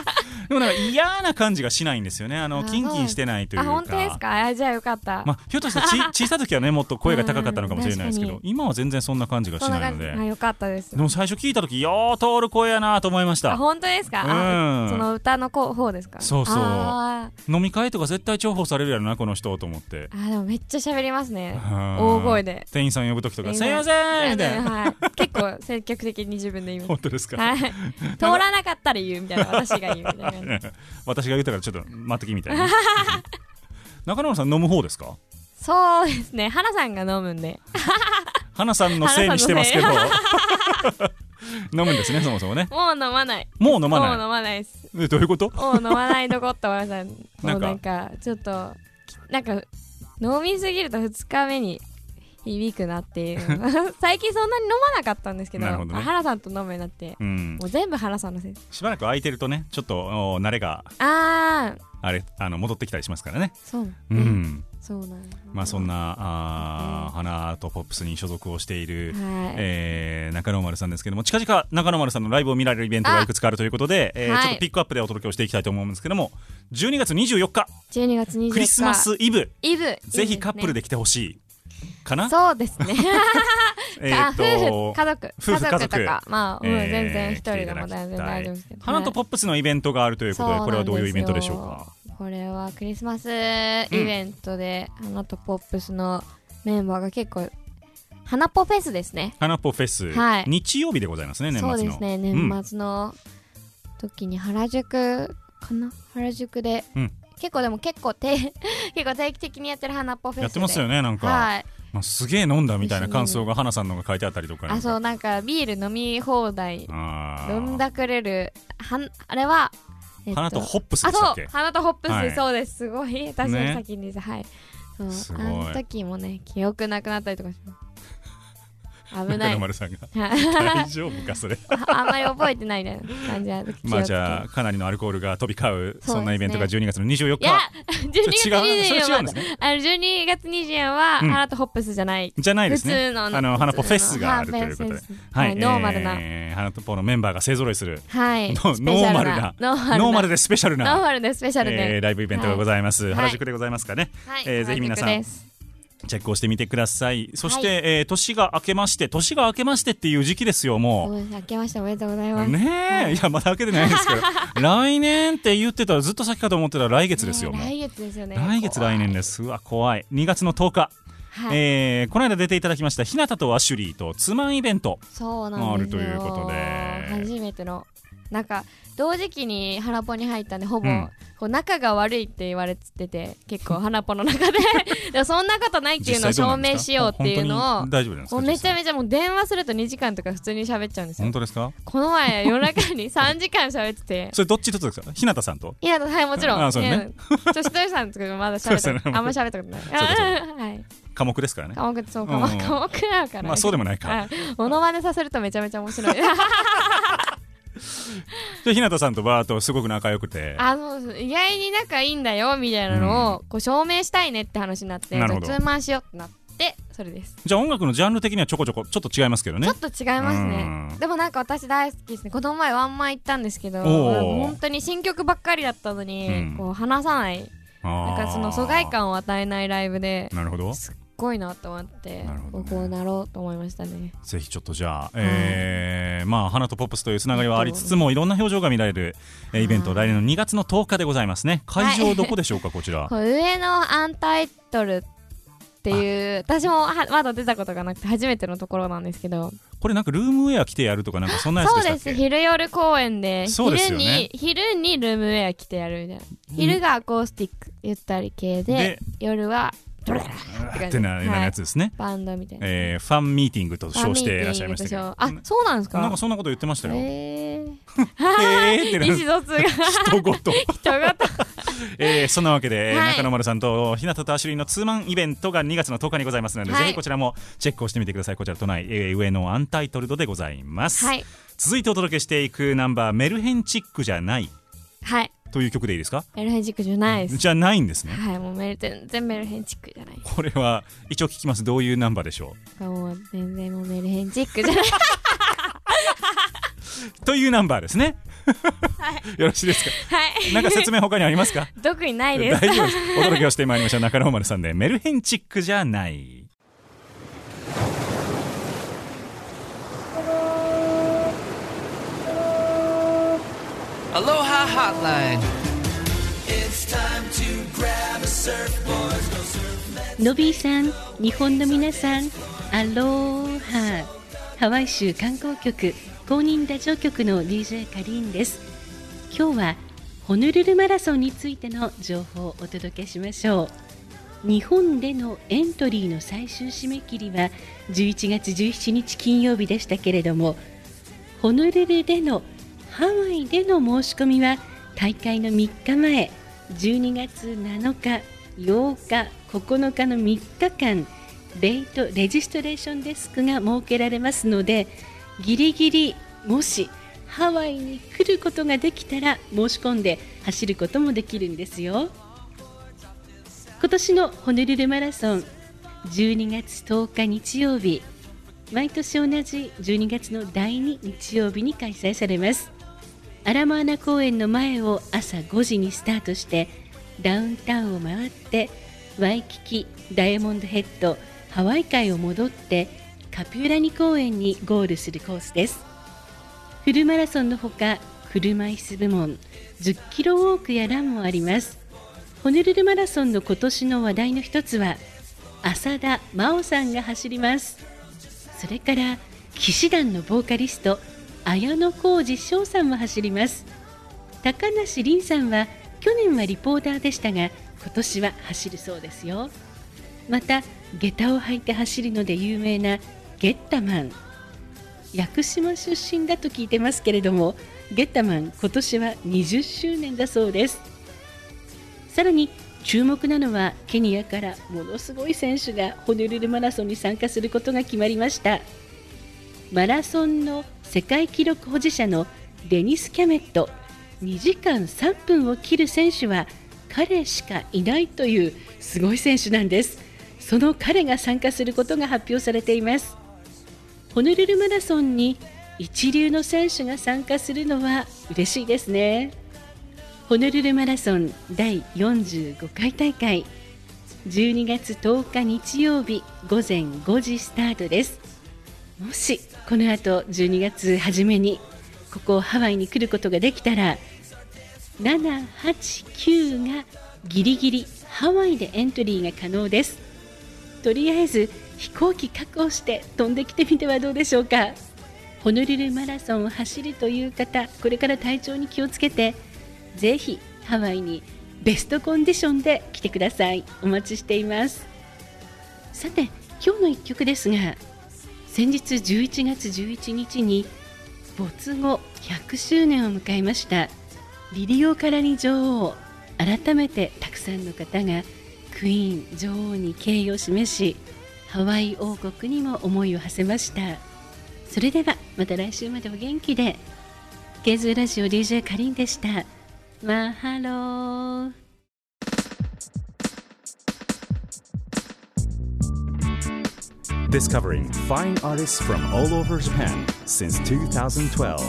でもなんか嫌な感じがしないんですよね。あのキンキンしてないというか。 あ、本当ですか。あ、じゃあよかった。 まあ、ひょっとしたらち小さい時はねもっと声が高かったのかもしれないですけど、今は全然そんな感じがしないので。 あ、よかったです。 でも最初聞いた時よー通る声やなと思いました。 あ、本当ですか。うん、その歌の方ですか。 そうそう。飲み会とか絶対重宝されるやろなこの人と思って。 あ、でもめっちゃ喋りますね。大声で店員さん呼ぶ時とかすいませんみたいな、 はい、結構積極的に自分で言います。 本当ですか。 はい、通らなかったら言うみたいな、私が言うみたいな私が言ったからちょっと待ってきみたいな中村さん飲む方ですか。 そうですね、花さんが飲むんで花さんのせいにしてますけど飲むんですね、そもそもね。 もう飲まない。 もう飲まない。 もう飲まないです。 え、どういうこと？ もう飲まないとこって思いました。もうなんかちょっとなんか飲みすぎるとふつかめに響くなっていう最近そんなに飲まなかったんですけど、ど、ね、原さんと飲むようになって、うん、もう全部原さんのせい。 しばらく空いてるとねちょっと慣れがああれあの戻ってきたりしますからね。 そう、 うん、 そうなんです。 まあそんなあ、うん、花とポップスに所属をしている、はい、えー、中野丸さんですけども、近々中野丸さんのライブを見られるイベントがいくつかあるということで、えーはい、ちょっとピックアップでお届けをしていきたいと思うんですけども、じゅうにがつにじゅうよっかじゅうにがつにじゅうよっかクリスマスイブ、 イブぜひカップルで来てほしいかな。 そうですねえーと夫婦家族夫婦家族とか、まあ、うん、全然一人でも全然大丈夫ですけど、 花とポップスのイベントがあるということで、これはどういうイベントでしょうか。 これはクリスマスイベントで、うん、花とポップスのメンバーが結構花ポフェスですね。 花ポフェス、はい、日曜日でございますね。年末の。 そうですね、年末の時に原宿かな、原宿で、うん、結構でも結構て結構定期的にやってる花ポフェスでやってますよね。なんか、はい、まあ、すげえ飲んだみたいな感想が花さんのが書いてあったりとか、 あ、そう、なんかビール飲み放題飲んだくれるはあれは、えっと、 花とホップスでしたっけ。 あ、そう、花とホップス、はい、そうです。すごい私の先に、ね、はい、そう、 すごい。 あの時もね記憶なくなったりとかします。危ない。 中丸さんが大丈夫かそれあんまり覚えてないみたいな感じは。 まあじゃあかなりのアルコールが飛び交う そ,、ね、そんなイベントがじゅうにがつのにじゅうよっか。いやじゅうにがつにじゅうよっかそれ違うんですね。 あのじゅうにがつにじゅうよっかは、うん、花とホップスじゃないじゃないですね。 普通のあの花ポフェスがあるということで、 はい、ノーマルな、 えー、花とポのメンバーが勢ぞろいする、 はい、 ノーマルなノーマルでスペシャルなノーマルでスペシャルで、 えー、ライブイベントがございます、はい、原宿でございますかね、はい、えー、ぜひ皆さんチェックをしてみてください。そして、はい、えー、年が明けまして年が明けましてっていう時期ですよ。もう明けましておめでとうございますねえ、はい、いやまだ明けてないですけど来年って言ってたらずっと先かと思ってたら来月ですよ。もう来月ですよね。 来月来年です。うわ怖い。にがつのとおか、はい、えー、この間出ていただきました日向とアシュリーとツーマンイベントがあるということで、 初めてのなんか同時期に花ポに入ったんで、ほぼ、うん、こう仲が悪いって言われてて結構花ポの中ででもそんなことないっていうのを証明しようっていうのを大丈夫なんですか。 もうめちゃめちゃもう電話するとにじかんとか普通に喋っちゃうんですよ。 本当ですか。この前夜中にさんじかん喋っててそれどっちとですか。日向さんと。 日向、はい、もちろん。 あ、そうね。 ちょしとりさんとかまだ喋った、ね、あんま喋ったことない。はい。 科目ですからね。 科目そう科目、うん、科目だから、ね。 まあそうでもないか。 モノマネさせるとめちゃめちゃ面白い。 で日向さんとバーとすごく仲良くて、 あの意外に仲いいんだよみたいなのを、うん、こう証明したいねって話になって、ツーマンしようってなってそれです。 じゃあ音楽のジャンル的にはちょこちょこちょっと違いますけどね。 ちょっと違いますね。でもなんか私大好きですね。この前ワンマン行ったんですけど、本当に新曲ばっかりだったのに、うん、こう話さないなんかその疎外感を与えないライブで、 なるほど、 すっごいなと思って、ね、こうなろうと思いましたね。 ぜひちょっとじゃあ、えーまあ、花とポップスというつながりはありつつもいろんな表情が見られるイベント、来年のにがつのとおかでございますね。会場どこでしょうか。こちら上野アンタイトルっていう、私もまだ出たことがなくて初めてのところなんですけど、 これなんかルームウェア着てやるとかなんかそんなやつでしたっけ。 そうです。昼夜公演で、 そうですよね、 昼に昼にルームウェア着てやるみたいな。昼がアコースティックゆったり系で、で夜はってなやつですね。 バンドみたいな、 えー、ファンミーティングと称していらっしゃいましたけど、 あ、そうなんですか。 なんかそんなこと言ってましたよ。 へーへーって意思疎通が人ごと人ごとえー、そんなわけで、はい、中野丸さんと日向とアシュリーのツーマンイベントがにがつのとおかにございますので、はい、ぜひこちらもチェックをしてみてください。こちら都内、えー、上野アンタイトルドでございます、はい、続いてお届けしていくナンバー、メルヘンチックじゃない、 はい、 という曲でいいですか。 メルヘンチックじゃないです。 じゃないんですね。 はい、もうメル全然メルヘンチックじゃない。 これは一応聞きます。どういうナンバーでしょう。もう全然もうメルヘンチックじゃないというナンバーですね。 はい、 よろしいですか。 はい、 なんか説明他にありますか。 特にないです。 大丈夫です。お届けをしてまいりましょう。中野丸さんでメルヘンチックじゃない。 アロハハットライン。 のびーさん、日本の皆さん、アロハ。ハワイ州観光局公認ラジオ局の ディージェー カリンです。今日はホノルルマラソンについての情報をお届けしましょう。日本でのエントリーの最終締め切りはじゅういちがつじゅうしちにち金曜日でしたけれども、ホノルルでのハワイでの申し込みは大会のみっかまえ、じゅうにがつなのか、ようか、ここのかのみっかかん、レイトレジストレーションデスクが設けられますので、ギリギリもしハワイに来ることができたら申し込んで走ることもできるんですよ。今年のホノルルマラソン、じゅうにがつとおか日曜日、毎年同じじゅうにがつのだいに日曜日に開催されます。アラモアナ公園の前を朝ごじにスタートして、ダウンタウンを回ってワイキキ、ダイヤモンドヘッド、ハワイ海を戻ってカピュラニ公園にゴールするコースです。フルマラソンのほか車椅子部門、じゅっキロウォークやランもあります。ホノルルマラソンの今年の話題の一つは浅田真央さんが走ります。それから騎士団のボーカリスト綾小路翔さんも走ります。高梨臨さんは去年はリポーターでしたが、今年は走るそうですよ。また下駄を履いて走るので有名なゲッタマン、屋久島出身だと聞いてますけれども、ゲッタマン今年はにじゅっしゅうねんだそうです。さらに注目なのはケニアからものすごい選手がホノルルマラソンに参加することが決まりました。マラソンの世界記録保持者のデニス・キャメット、にじかんさんぷんを切る選手は彼しかいないというすごい選手なんです。その彼が参加することが発表されています。ホノルルマラソンに一流の選手が参加するのは嬉しいですね。ホノルルマラソンだいよんじゅうごかい大会、じゅうにがつとおか日曜日ごぜんごじスタートです。もしこの後じゅうにがつ初めにここハワイに来ることができたら、なな、はち、きゅうがギリギリハワイでエントリーが可能です。とりあえず飛行機確保して飛んできてみてはどうでしょうか。ホノルルマラソンを走るという方、これから体調に気をつけて、ぜひハワイにベストコンディションで来てください。お待ちしています。さて今日の一曲ですが、先日じゅういちがつじゅういちにちに没後ひゃくしゅうねんを迎えましたリリオ・カラニ女王、改めてたくさんの方がクイーン女王に敬意を示し、ハワイ王国にも思いを馳せました。それではまた来週までお元気で。ケーズーラジオ ディージェー カリンでした。マハロー。 Discovering fine artists from all over Japan since two thousand twelve.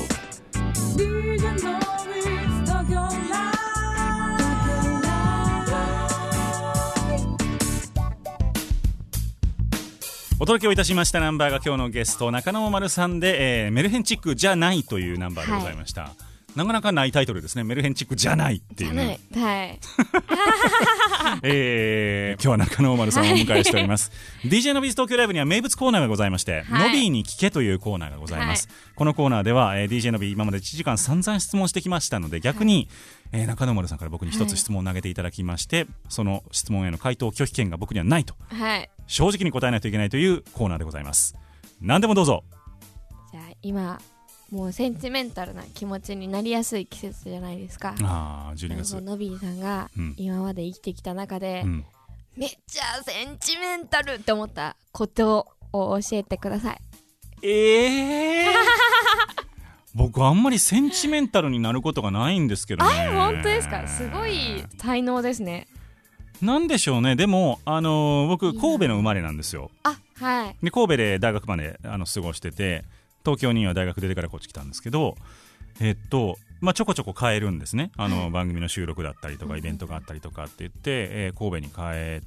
お届けをいたしましたナンバーが今日のゲスト中野丸さんで、えー、メルヘンチックじゃないというナンバーでございました、はい、なかなかないタイトルですね。メルヘンチックじゃないっていうね。はい、えー、今日は中野丸さんをお迎えしております、はい、ディージェー のビーズ東京ライブには名物コーナーがございまして、はい、のびーに聞けというコーナーがございます、はい、このコーナーでは、えー、ディージェー のビー今までいちじかん散々質問してきましたので、逆に、はいえー、中野丸さんから僕に一つ質問を投げていただきまして、はい、その質問への回答拒否権が僕にはないと、はい、正直に答えないといけないというコーナーでございます。何でもどうぞ。 じゃあ今もうセンチメンタルな気持ちになりやすい季節じゃないですか。 あじゅうにがつのびーさんが今まで生きてきた中で、うん、めっちゃセンチメンタルって思ったことを教えてください。 えー僕あんまりセンチメンタルになることがないんですけどね。 あ、本当ですか。すごい才能ですね。 なんでしょうね。でも、あのー、僕神戸の生まれなんですよ。 あ、はい。 で神戸で大学まであの過ごしてて、東京には大学出てからこっち来たんですけど、えっとまあ、ちょこちょこ変えるんですね。あの番組の収録だったりとかイベントがあったりとかって言って、えー、神戸に帰って、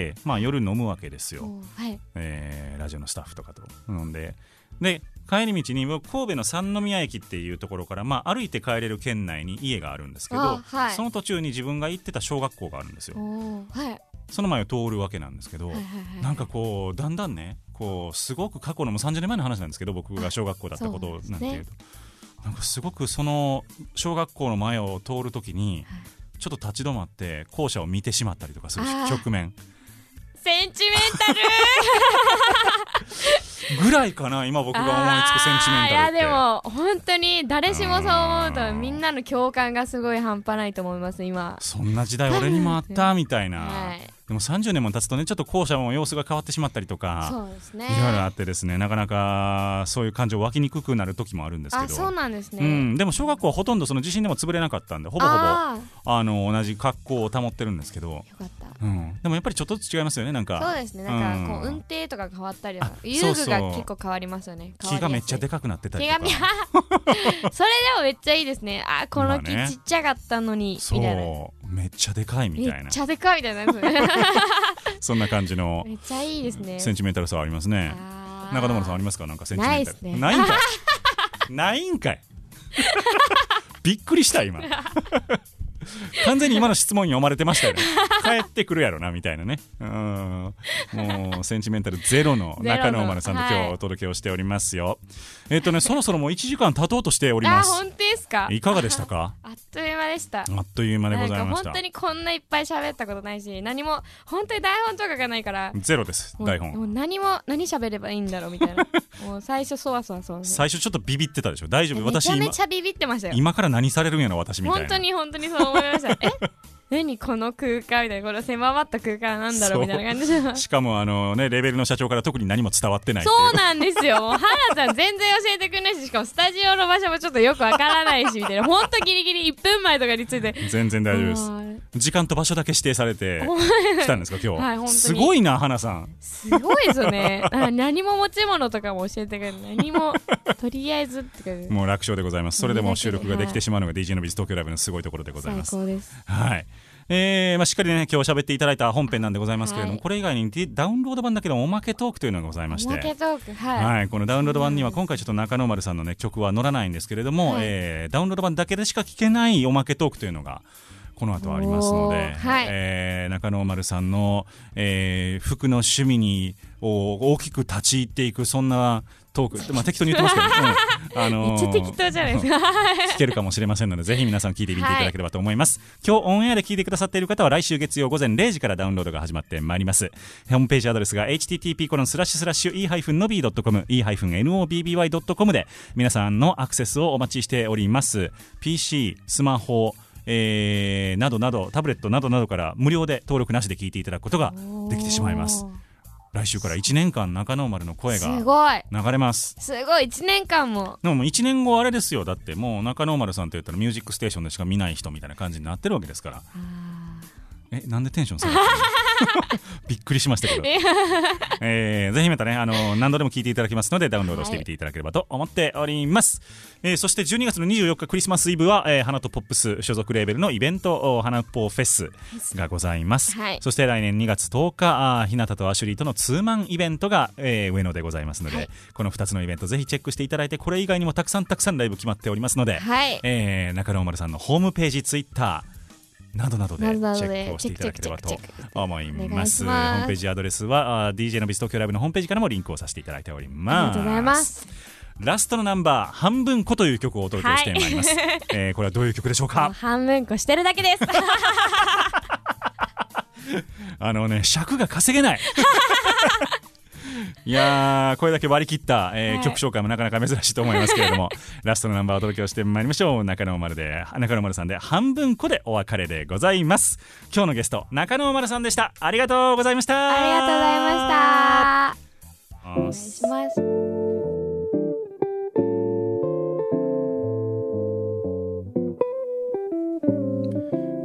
まあ、夜飲むわけですよ、はいえー、ラジオのスタッフとかと飲んで、で帰り道に神戸の三宮駅っていうところから、まあ、歩いて帰れる県内に家があるんですけど、はい、その途中に自分が行ってた小学校があるんですよ。はい、その前を通るわけなんですけど、はいはいはい、なんかこうだんだんねこうすごく過去のもうさんじゅうねんまえの話なんですけど、僕が小学校だったことなんていうと、なんかすごくその小学校の前を通るときにちょっと立ち止まって校舎を見てしまったりとかする局面、 センチメンタルぐらいかな今僕が思いつくセンチメンタルって。いやでも本当に誰しもそう思うとみんなの共感がすごい半端ないと思います。今そんな時代俺にもあったみたいな、はい、でもさんじゅうねんも経つとねちょっと校舎も様子が変わってしまったりとか、そうですね、いろいろあってですね、なかなかそういう感情湧きにくくなる時もあるんですけど。 あ、そうなんですね、 うん、でも小学校はほとんどその地震でも潰れなかったんでほぼほぼ あ, あの同じ格好を保ってるんですけど、よかった、うん、でもやっぱりちょっとずつ違いますよね。なんかそうですね、なんかこう、うん、運転とか変わったりとか遊具が結構変わりますよね。 木がめっちゃでかくなってたりとかそれでもめっちゃいいですね。あ、この木ちっちゃかったのに、 まあね、 みたいな、 そうめっちゃでかいみたいな、 めっちゃでかいみたいなやつそんな感じのめっちゃいいですね。 センチメンタルさありますね。中野さんありますか？なんかセンチメンタル。ないですね。ないんかいないんかいびっくりした今完全に今の質問に読まれてましたよね帰ってくるやろなみたいなね。うん、もうセンチメンタルゼロの中野丸さんと今日お届けをしておりますよ、はい、えっとねそろそろもういちじかん経とうとしております。 あ、本当ですか？ いかがでしたか？ あっという間でした。 あっという間でございました。 本当にこんないっぱい喋ったことないし、何も本当に台本とかがないからゼロです。台本もう何も何喋ればいいんだろうみたいなもう最初そわそわそわ最初ちょっとビビってたでしょ。大丈夫？私めちゃめちゃビビってましたよ。 今から何されるんやろ私みたいな。 本当に本当にそう思いましたえ何この空間みたいな、この狭まった空間なんだろうみたいな感じで、 しかもあの、ね、レベルの社長から特に何も伝わってないっていう。 そうなんですよ。もう花ちゃん全然教えてくれないし、しかもスタジオの場所もちょっとよくわからないしみたいな本当ギリギリいっぷんまえとかについて全然大丈夫です。時間と場所だけ指定されて来たんですか今日、はい、本当にすごいな花さん、 すごいですよね何も持ち物とかも教えてくれない、何もとりあえずって感じもう楽勝でございます。それでも収録ができてしまうのが ディージェー のビズ東京ライブのすごいところでございます。 最高です。 はい、えーまあ、しっかりね今日喋っていただいた本編なんでございますけれども、はい、これ以外にダウンロード版だけのおまけトークというのがございまして、おまけトーク、はいはい、このダウンロード版には今回ちょっと中野丸さんの、ね、曲は載らないんですけれども、はい、えー、ダウンロード版だけでしか聞けないおまけトークというのがこの後ありますので、はい、えー、中野丸さんの、えー、服の趣味に大きく立ち入っていくそんなトーク、まあ、適当に言ってますけど、うんあのー、 めっちゃ適当じゃないですか聞けるかもしれませんのでぜひ皆さん聞いてみていただければと思います、はい、今日オンエアで聞いてくださっている方は来週月曜午前れいじからダウンロードが始まってまいります。ホームページアドレスが エイチティーティーピーコロンスラッシュスラッシュイーハイフンノビードットコム イーハイフンノビーワイドットコム で皆さんのアクセスをお待ちしております。 ピーシー、スマホ、えー、などなどタブレットなどなどから無料で登録なしで聞いていただくことができてしまいます。来週からいちねんかん中野丸の声が流れます。 すごいいちねんかんも。 でもいちねんごあれですよ。だってもう中野丸さんと言ったらミュージックステーションでしか見ない人みたいな感じになってるわけですから。え、なんでテンション下がったのびっくりしましたけど、えー、ぜひまたねあの何度でも聞いていただきますのでダウンロードしてみていただければと思っております、はい、えー、そしてじゅうにがつのにじゅうよっかクリスマスイブは、えー、花とポップス所属レーベルのイベント花ポフェスがございます、はい、そして来年にがつとおかあ日向とアシュリーとのツーマンイベントが、えー、上野でございますので、はい、このふたつのイベントぜひチェックしていただいて、これ以外にもたくさんたくさんライブ決まっておりますので、はい、えー、中野丸さんのホームページツイッターなどなどでチェックをしていただければと思います。ホームページアドレスは ディージェー のビズ東京ライブのホームページからもリンクをさせていただいております。 ありがとうございます。 ラストのナンバー半分こという曲をお届けしてまいります、はい、えー、これはどういう曲でしょうか？ 半分こしてるだけですあのね尺が稼げないいやーこれだけ割り切った、えーはい、曲紹介もなかなか珍しいと思いますけれどもラストのナンバーをお届けをしてまいりましょう。中野丸で中野丸さんで半分こでお別れでございます。今日のゲスト中野丸さんでした。ありがとうございました。 ありがとうございました。お願いします。 お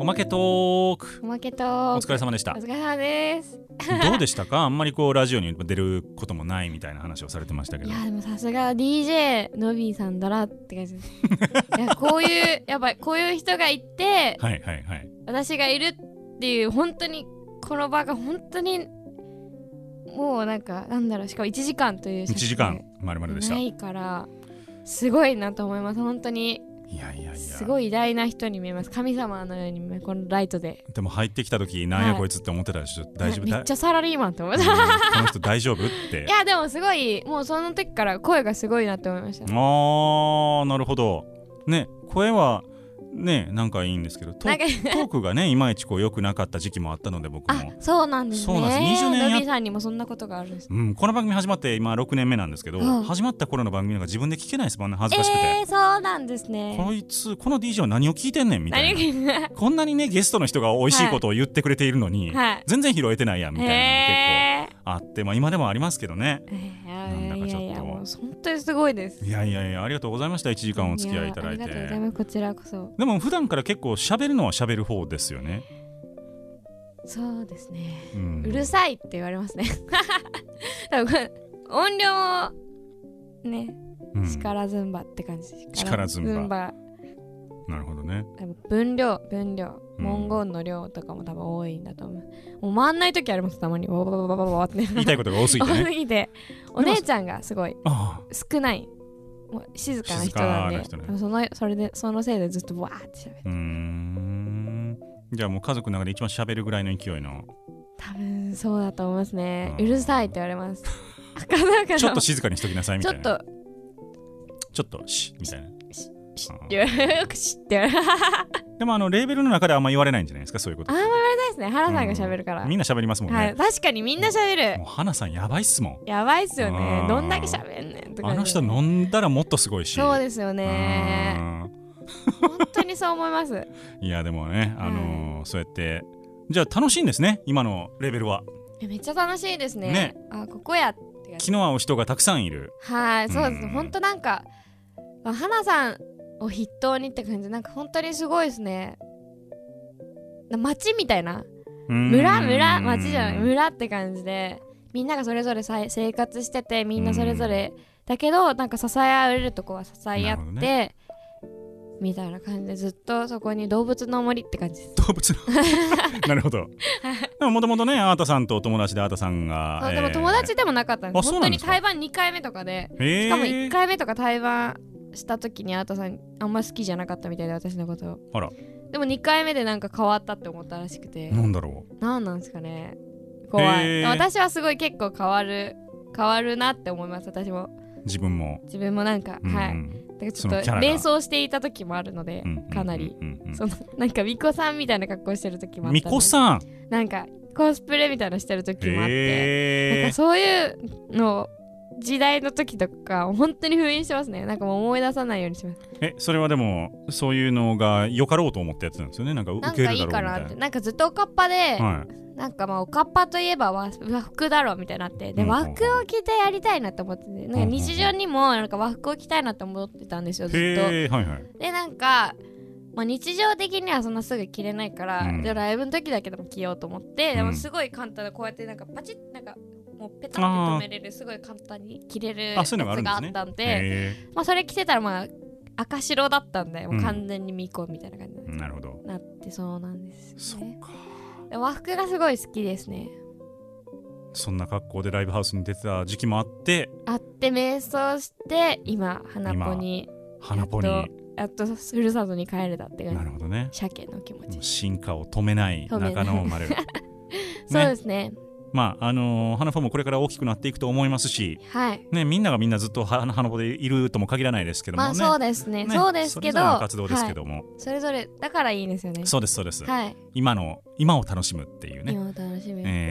まけトークおまけトークお疲れ様でした。 お疲れ様です。 どうでしたか？あんまりこうラジオに出ることもないみたいな話をされてましたけど。 いやでもさすが ディージェー のびーさんだなって感じですいやこういうやっぱこういう人がいて、 はいはいはい、 私がいるっていう本当にこの場が本当にもうなんかなんだろう、しかもいちじかんといういちじかん丸々でしたないからすごいなと思います。本当にいやいやいやすごい偉大な人に見えます。神様のように見えます、このライトで。 でも入ってきた時なんやこいつって思ってたでしょ、はい、大丈夫？ めっちゃサラリーマンって思いました、 うん、この人大丈夫っていやでもすごいもうその時から声がすごいなって思いました。 あーなるほどね。声はねなんかいいんですけど ト, トークがねいまいちこう良くなかった時期もあったので僕も。 あそうなんですね。 そうなんです。にじゅうねんやのびーさんにもそんなことがあるんです、 うん、この番組始まって今ろくねんめなんですけど、うん、始まった頃の番組なんか自分で聞けないですもんね、恥ずかしくて。 えー、そうなんですね。 こいつこの ディージェー は何を聞いてんねんみたいなこんなにねゲストの人が美味しいことを言ってくれているのに、はい、全然拾えてないやんみたいなの結構あって、まあ、今でもありますけどね、えー、なんだかちょっといやいやいやもう本当にすごいです。 いやいやいやありがとうございました。いちじかんお付き合いいただいて。 いやありがとうございます。こちらこそ。 でも普段から結構喋るのは喋る方ですよね。 そうですね、 うん、 うるさいって言われますね多分音量もね、うん、力ずんばって感じ。 力ずんば、 ずんばなるほどね。 分量分量文言の量とかも多分多いんだと思う。もう回んない時あります。たまにババババババって言いたいことが多すぎてね多すぎてお姉ちゃんがすごい少ない、もう静かな人なんで、 人ね、 そのそれでそのせいでずっとバーって喋る。 うーんじゃあもう家族の中で一番喋るぐらいの勢いの。 多分そうだと思いますね。うるさいって言われます。 ちょっと静かにしときなさいみたいな。 ちょっとちょっとシッみたいな。 シッって言われる。シッって言われる。 でもあのレーベルの中であんま言われないんじゃないですか、そういうこと。 あんま言われないですね。花さんが喋るから、 うん、みんな喋りますもんね、 はい、確かにみんな喋る。 もう花さんやばいっすもん。 やばいっすよね。どんだけ喋んねんとか、ね、 あの人飲んだらもっとすごいし。 そうですよね。本当にそう思いますいやでもね、あのーはい、そうやってじゃあ楽しいんですね今のレベルは。 めっちゃ楽しいですね。 ね、 あここやって気の合う人がたくさんいる。 はい、そうです。本当なんか花さんを筆頭にって感じ。なんか本当にすごいですね。町みたいな、村村町じゃない村って感じで、みんながそれぞれ生活してて、みんなそれぞれだけどなんか支え合えるとこは支え合って、ね、みたいな感じでずっとそこに動物の森って感じです。 動物のなるほど。でももともとねアータさんとお友達でアータさんが、 えー、でも友達でもなかったんです。本当に対バンにかいめとかで、えー、しかもいっかいめとか対バンした時にアータさんあんま好きじゃなかったみたいで、私のことを。 あら。 でもにかいめでなんか変わったって思ったらしくて。 なんだろう。なんなんですかね。怖い。私はすごい結構変わる変わるなって思います。私も。 自分も。 自分もなんか、うん、はい。だからちょっと迷走していた時もあるので、かなり、うんうんうん、そのなんか巫女さんみたいな格好してる時もあった。 巫女さん。 なんかコスプレみたいなしてる時もあって、なんかそういうの時代の時とか本当に封印してますね。なんかもう思い出さないようにします。 え、それはでもそういうのがよかろうと思ってやってたんですよね。なんか受けるだろうみたいな。なんかいいかなって。 なんかずっとおかっぱで、はい、なんかまあおかっぱといえば和服だろうみたいになって、で、うん、和服を着てやりたいなって思ってて、なんか日常にもなんか和服を着たいなって思ってたんですよ、ずっと。 はいはい、 でなんか、まあ、日常的にはそんなすぐ着れないから、うん、でライブの時だけでも着ようと思って、うん、でもすごい簡単でこうやってなんかパチッなんかもうペタッて止めれるすごい簡単に着れるやつがあったんで、まあそれ着てたらまあ赤白だったんで、もう完全に巫女みたいな感じになるほどなって、そうなんですよね。 そうか。 和服がすごい好きですね。 そんな格好でライブハウスに出てた時期もあってあって瞑想して今花子に花子にやっとふるさとに帰れたって感じ。 なるほどね。 鮭の気持ち。 進化を止めない中野丸ね、 そうですね。 まああのー、花子もこれから大きくなっていくと思いますし、 はいね、みんながみんなずっと花子でいるとも限らないですけどもね。 まあそうですね、ね、そうですけど、それぞれの活動ですけども、はい、 それぞれだからいいですよね。 そうですそうです、 はい、 今の今を楽しむっていうね、 今を楽しむ、 えー、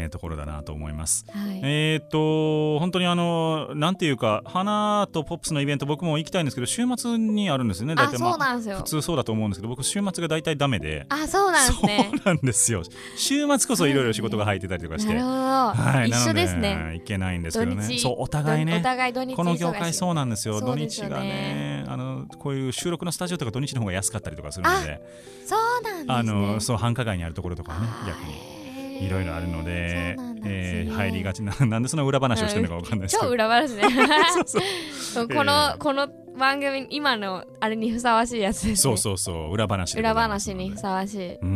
ねところだなと思います、 はい、 えー、っと本当にあのなんていうか花とポップスのイベント僕も行きたいんですけど週末にあるんですよね。大体、まあ、 そうなんですよ。 普通そうだと思うんですけど僕週末が大体ダメで。 あ、そうなんですね。 そうなんですよ。週末こそいろいろ仕事が入ってたりとかして、 なるほど、 はい、 一緒ですね。 なのでいけないんですけどね。そうお互いね、 お互い土日この業界そうなんですよ。 そうですよね。 土日がね、あのこういう収録のスタジオとか土日の方が安かったりとかするので、 そうなんですね。 あのそう繁華街にあるところとかね、逆にいろいろあるので、えー、入りがちな。なんでその裏話をしてるのかわかんないですけど、 超裏話ね。 そうそうこの、えー、この番組今のあれにふさわしいやつですね。 そうそうそう裏話で裏話にふさわしい。 うん。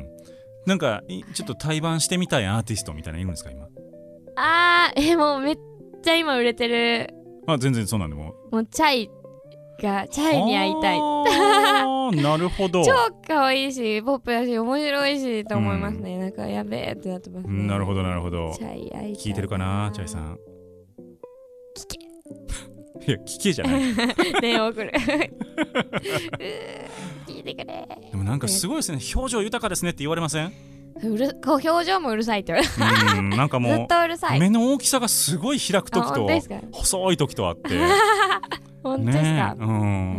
なんかちょっと対バンしてみたいアーティストみたいなのいるんですか今？ あー、えもうめっちゃ今売れてる。 あ、全然そうなんでももうチャイがチャイに会いたい。 なるほど。 超可愛いしポップだし面白いしと思いますね、うん、なんかやべえってなってますね。 なるほどなるほど。 チャイ会いたい。 聞いてるかなチャイさん。 聞け。 いや聞けじゃない。 電話送る。聞いてくれ。 でもなんかすごいですね。表情豊かですねって言われません？ うるこう表情もうるさいって言われる。 うん、なんかもうずっとうるさい。 目の大きさがすごい開く時と細い時とあって。 本当ですか？ ね、うん、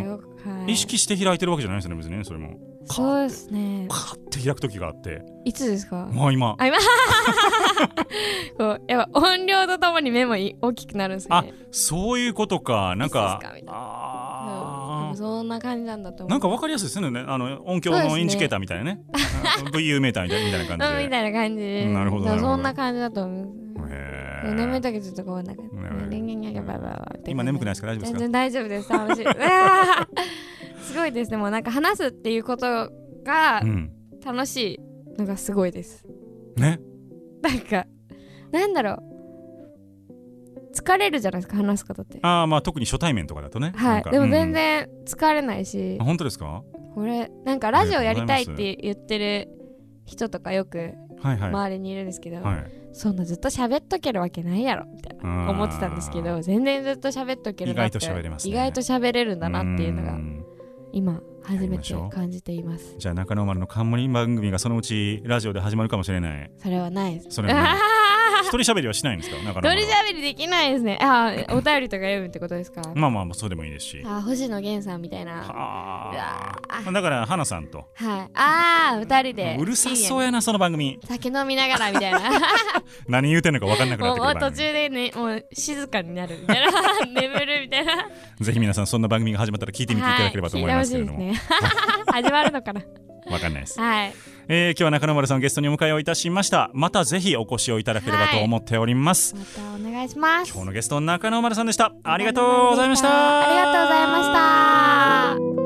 はい、意識して開いてるわけじゃないですよね別にね。それもそうですね。 カッて開く時があって。 いつですか？ まあ今。 あ今こうやっぱ音量とともに目も大きくなるんですよね。 あ、そういうことか。なんかあ、そんな感じなんだと思う。 なんか分かりやすいですね。あの音響のインジケーターみたいなね。ブイユー メーターみたいな感じで。 みたいな感じ。 なるほど。 そんな感じだと思う。眠い時ちょっとこうなんか今眠くないですか？大丈夫ですか？ 全然大丈夫です。楽しい。すごいですね。もうなんか話すっていうことが楽しいのがすごいです。 ね。 なんかなんだろう。疲れるじゃないですか話すことって。 ああまあ特に初対面とかだとね。 はい。でも全然疲れないし。 うん、本当ですか？ これなんかラジオやりたいって言ってる人とかよく周りにいるんですけど、はいはい、そんなずっと喋っとけるわけないやろみたいな思ってたんですけど、全然ずっと喋っとけるなって。意外と喋れますね。意外と喋れるんだなっていうのが今初めて感じています。 じゃあ中野丸の冠番組がそのうちラジオで始まるかもしれない。 それはないです。 それはない。一人喋りはしないんですか？一人喋りできないですね。ああ、お便りとか読むってことですか？ まあまあそうでもいいですし。 あ、星野源さんみたいな。 ああ。だから花さんと。 はい。ああ、二人で。 うるさそうやなその番組。 酒飲みながらみたいな。 何言うてんのか分かんなくなってくる。 もう途中でね、もう静かになるみたいな。眠るみたいな。 ぜひ皆さんそんな番組が始まったら聞いてみていただければと思いますけれども。 始まるのかな。 わかんないです。 はい。 えー、今日は中野丸さんをゲストにお迎えをいたしました。またぜひお越しをいただければと思っております。 はい、またお願いします。 今日のゲスト中野丸さんでした。ありがとうございました。 ありがとうございました。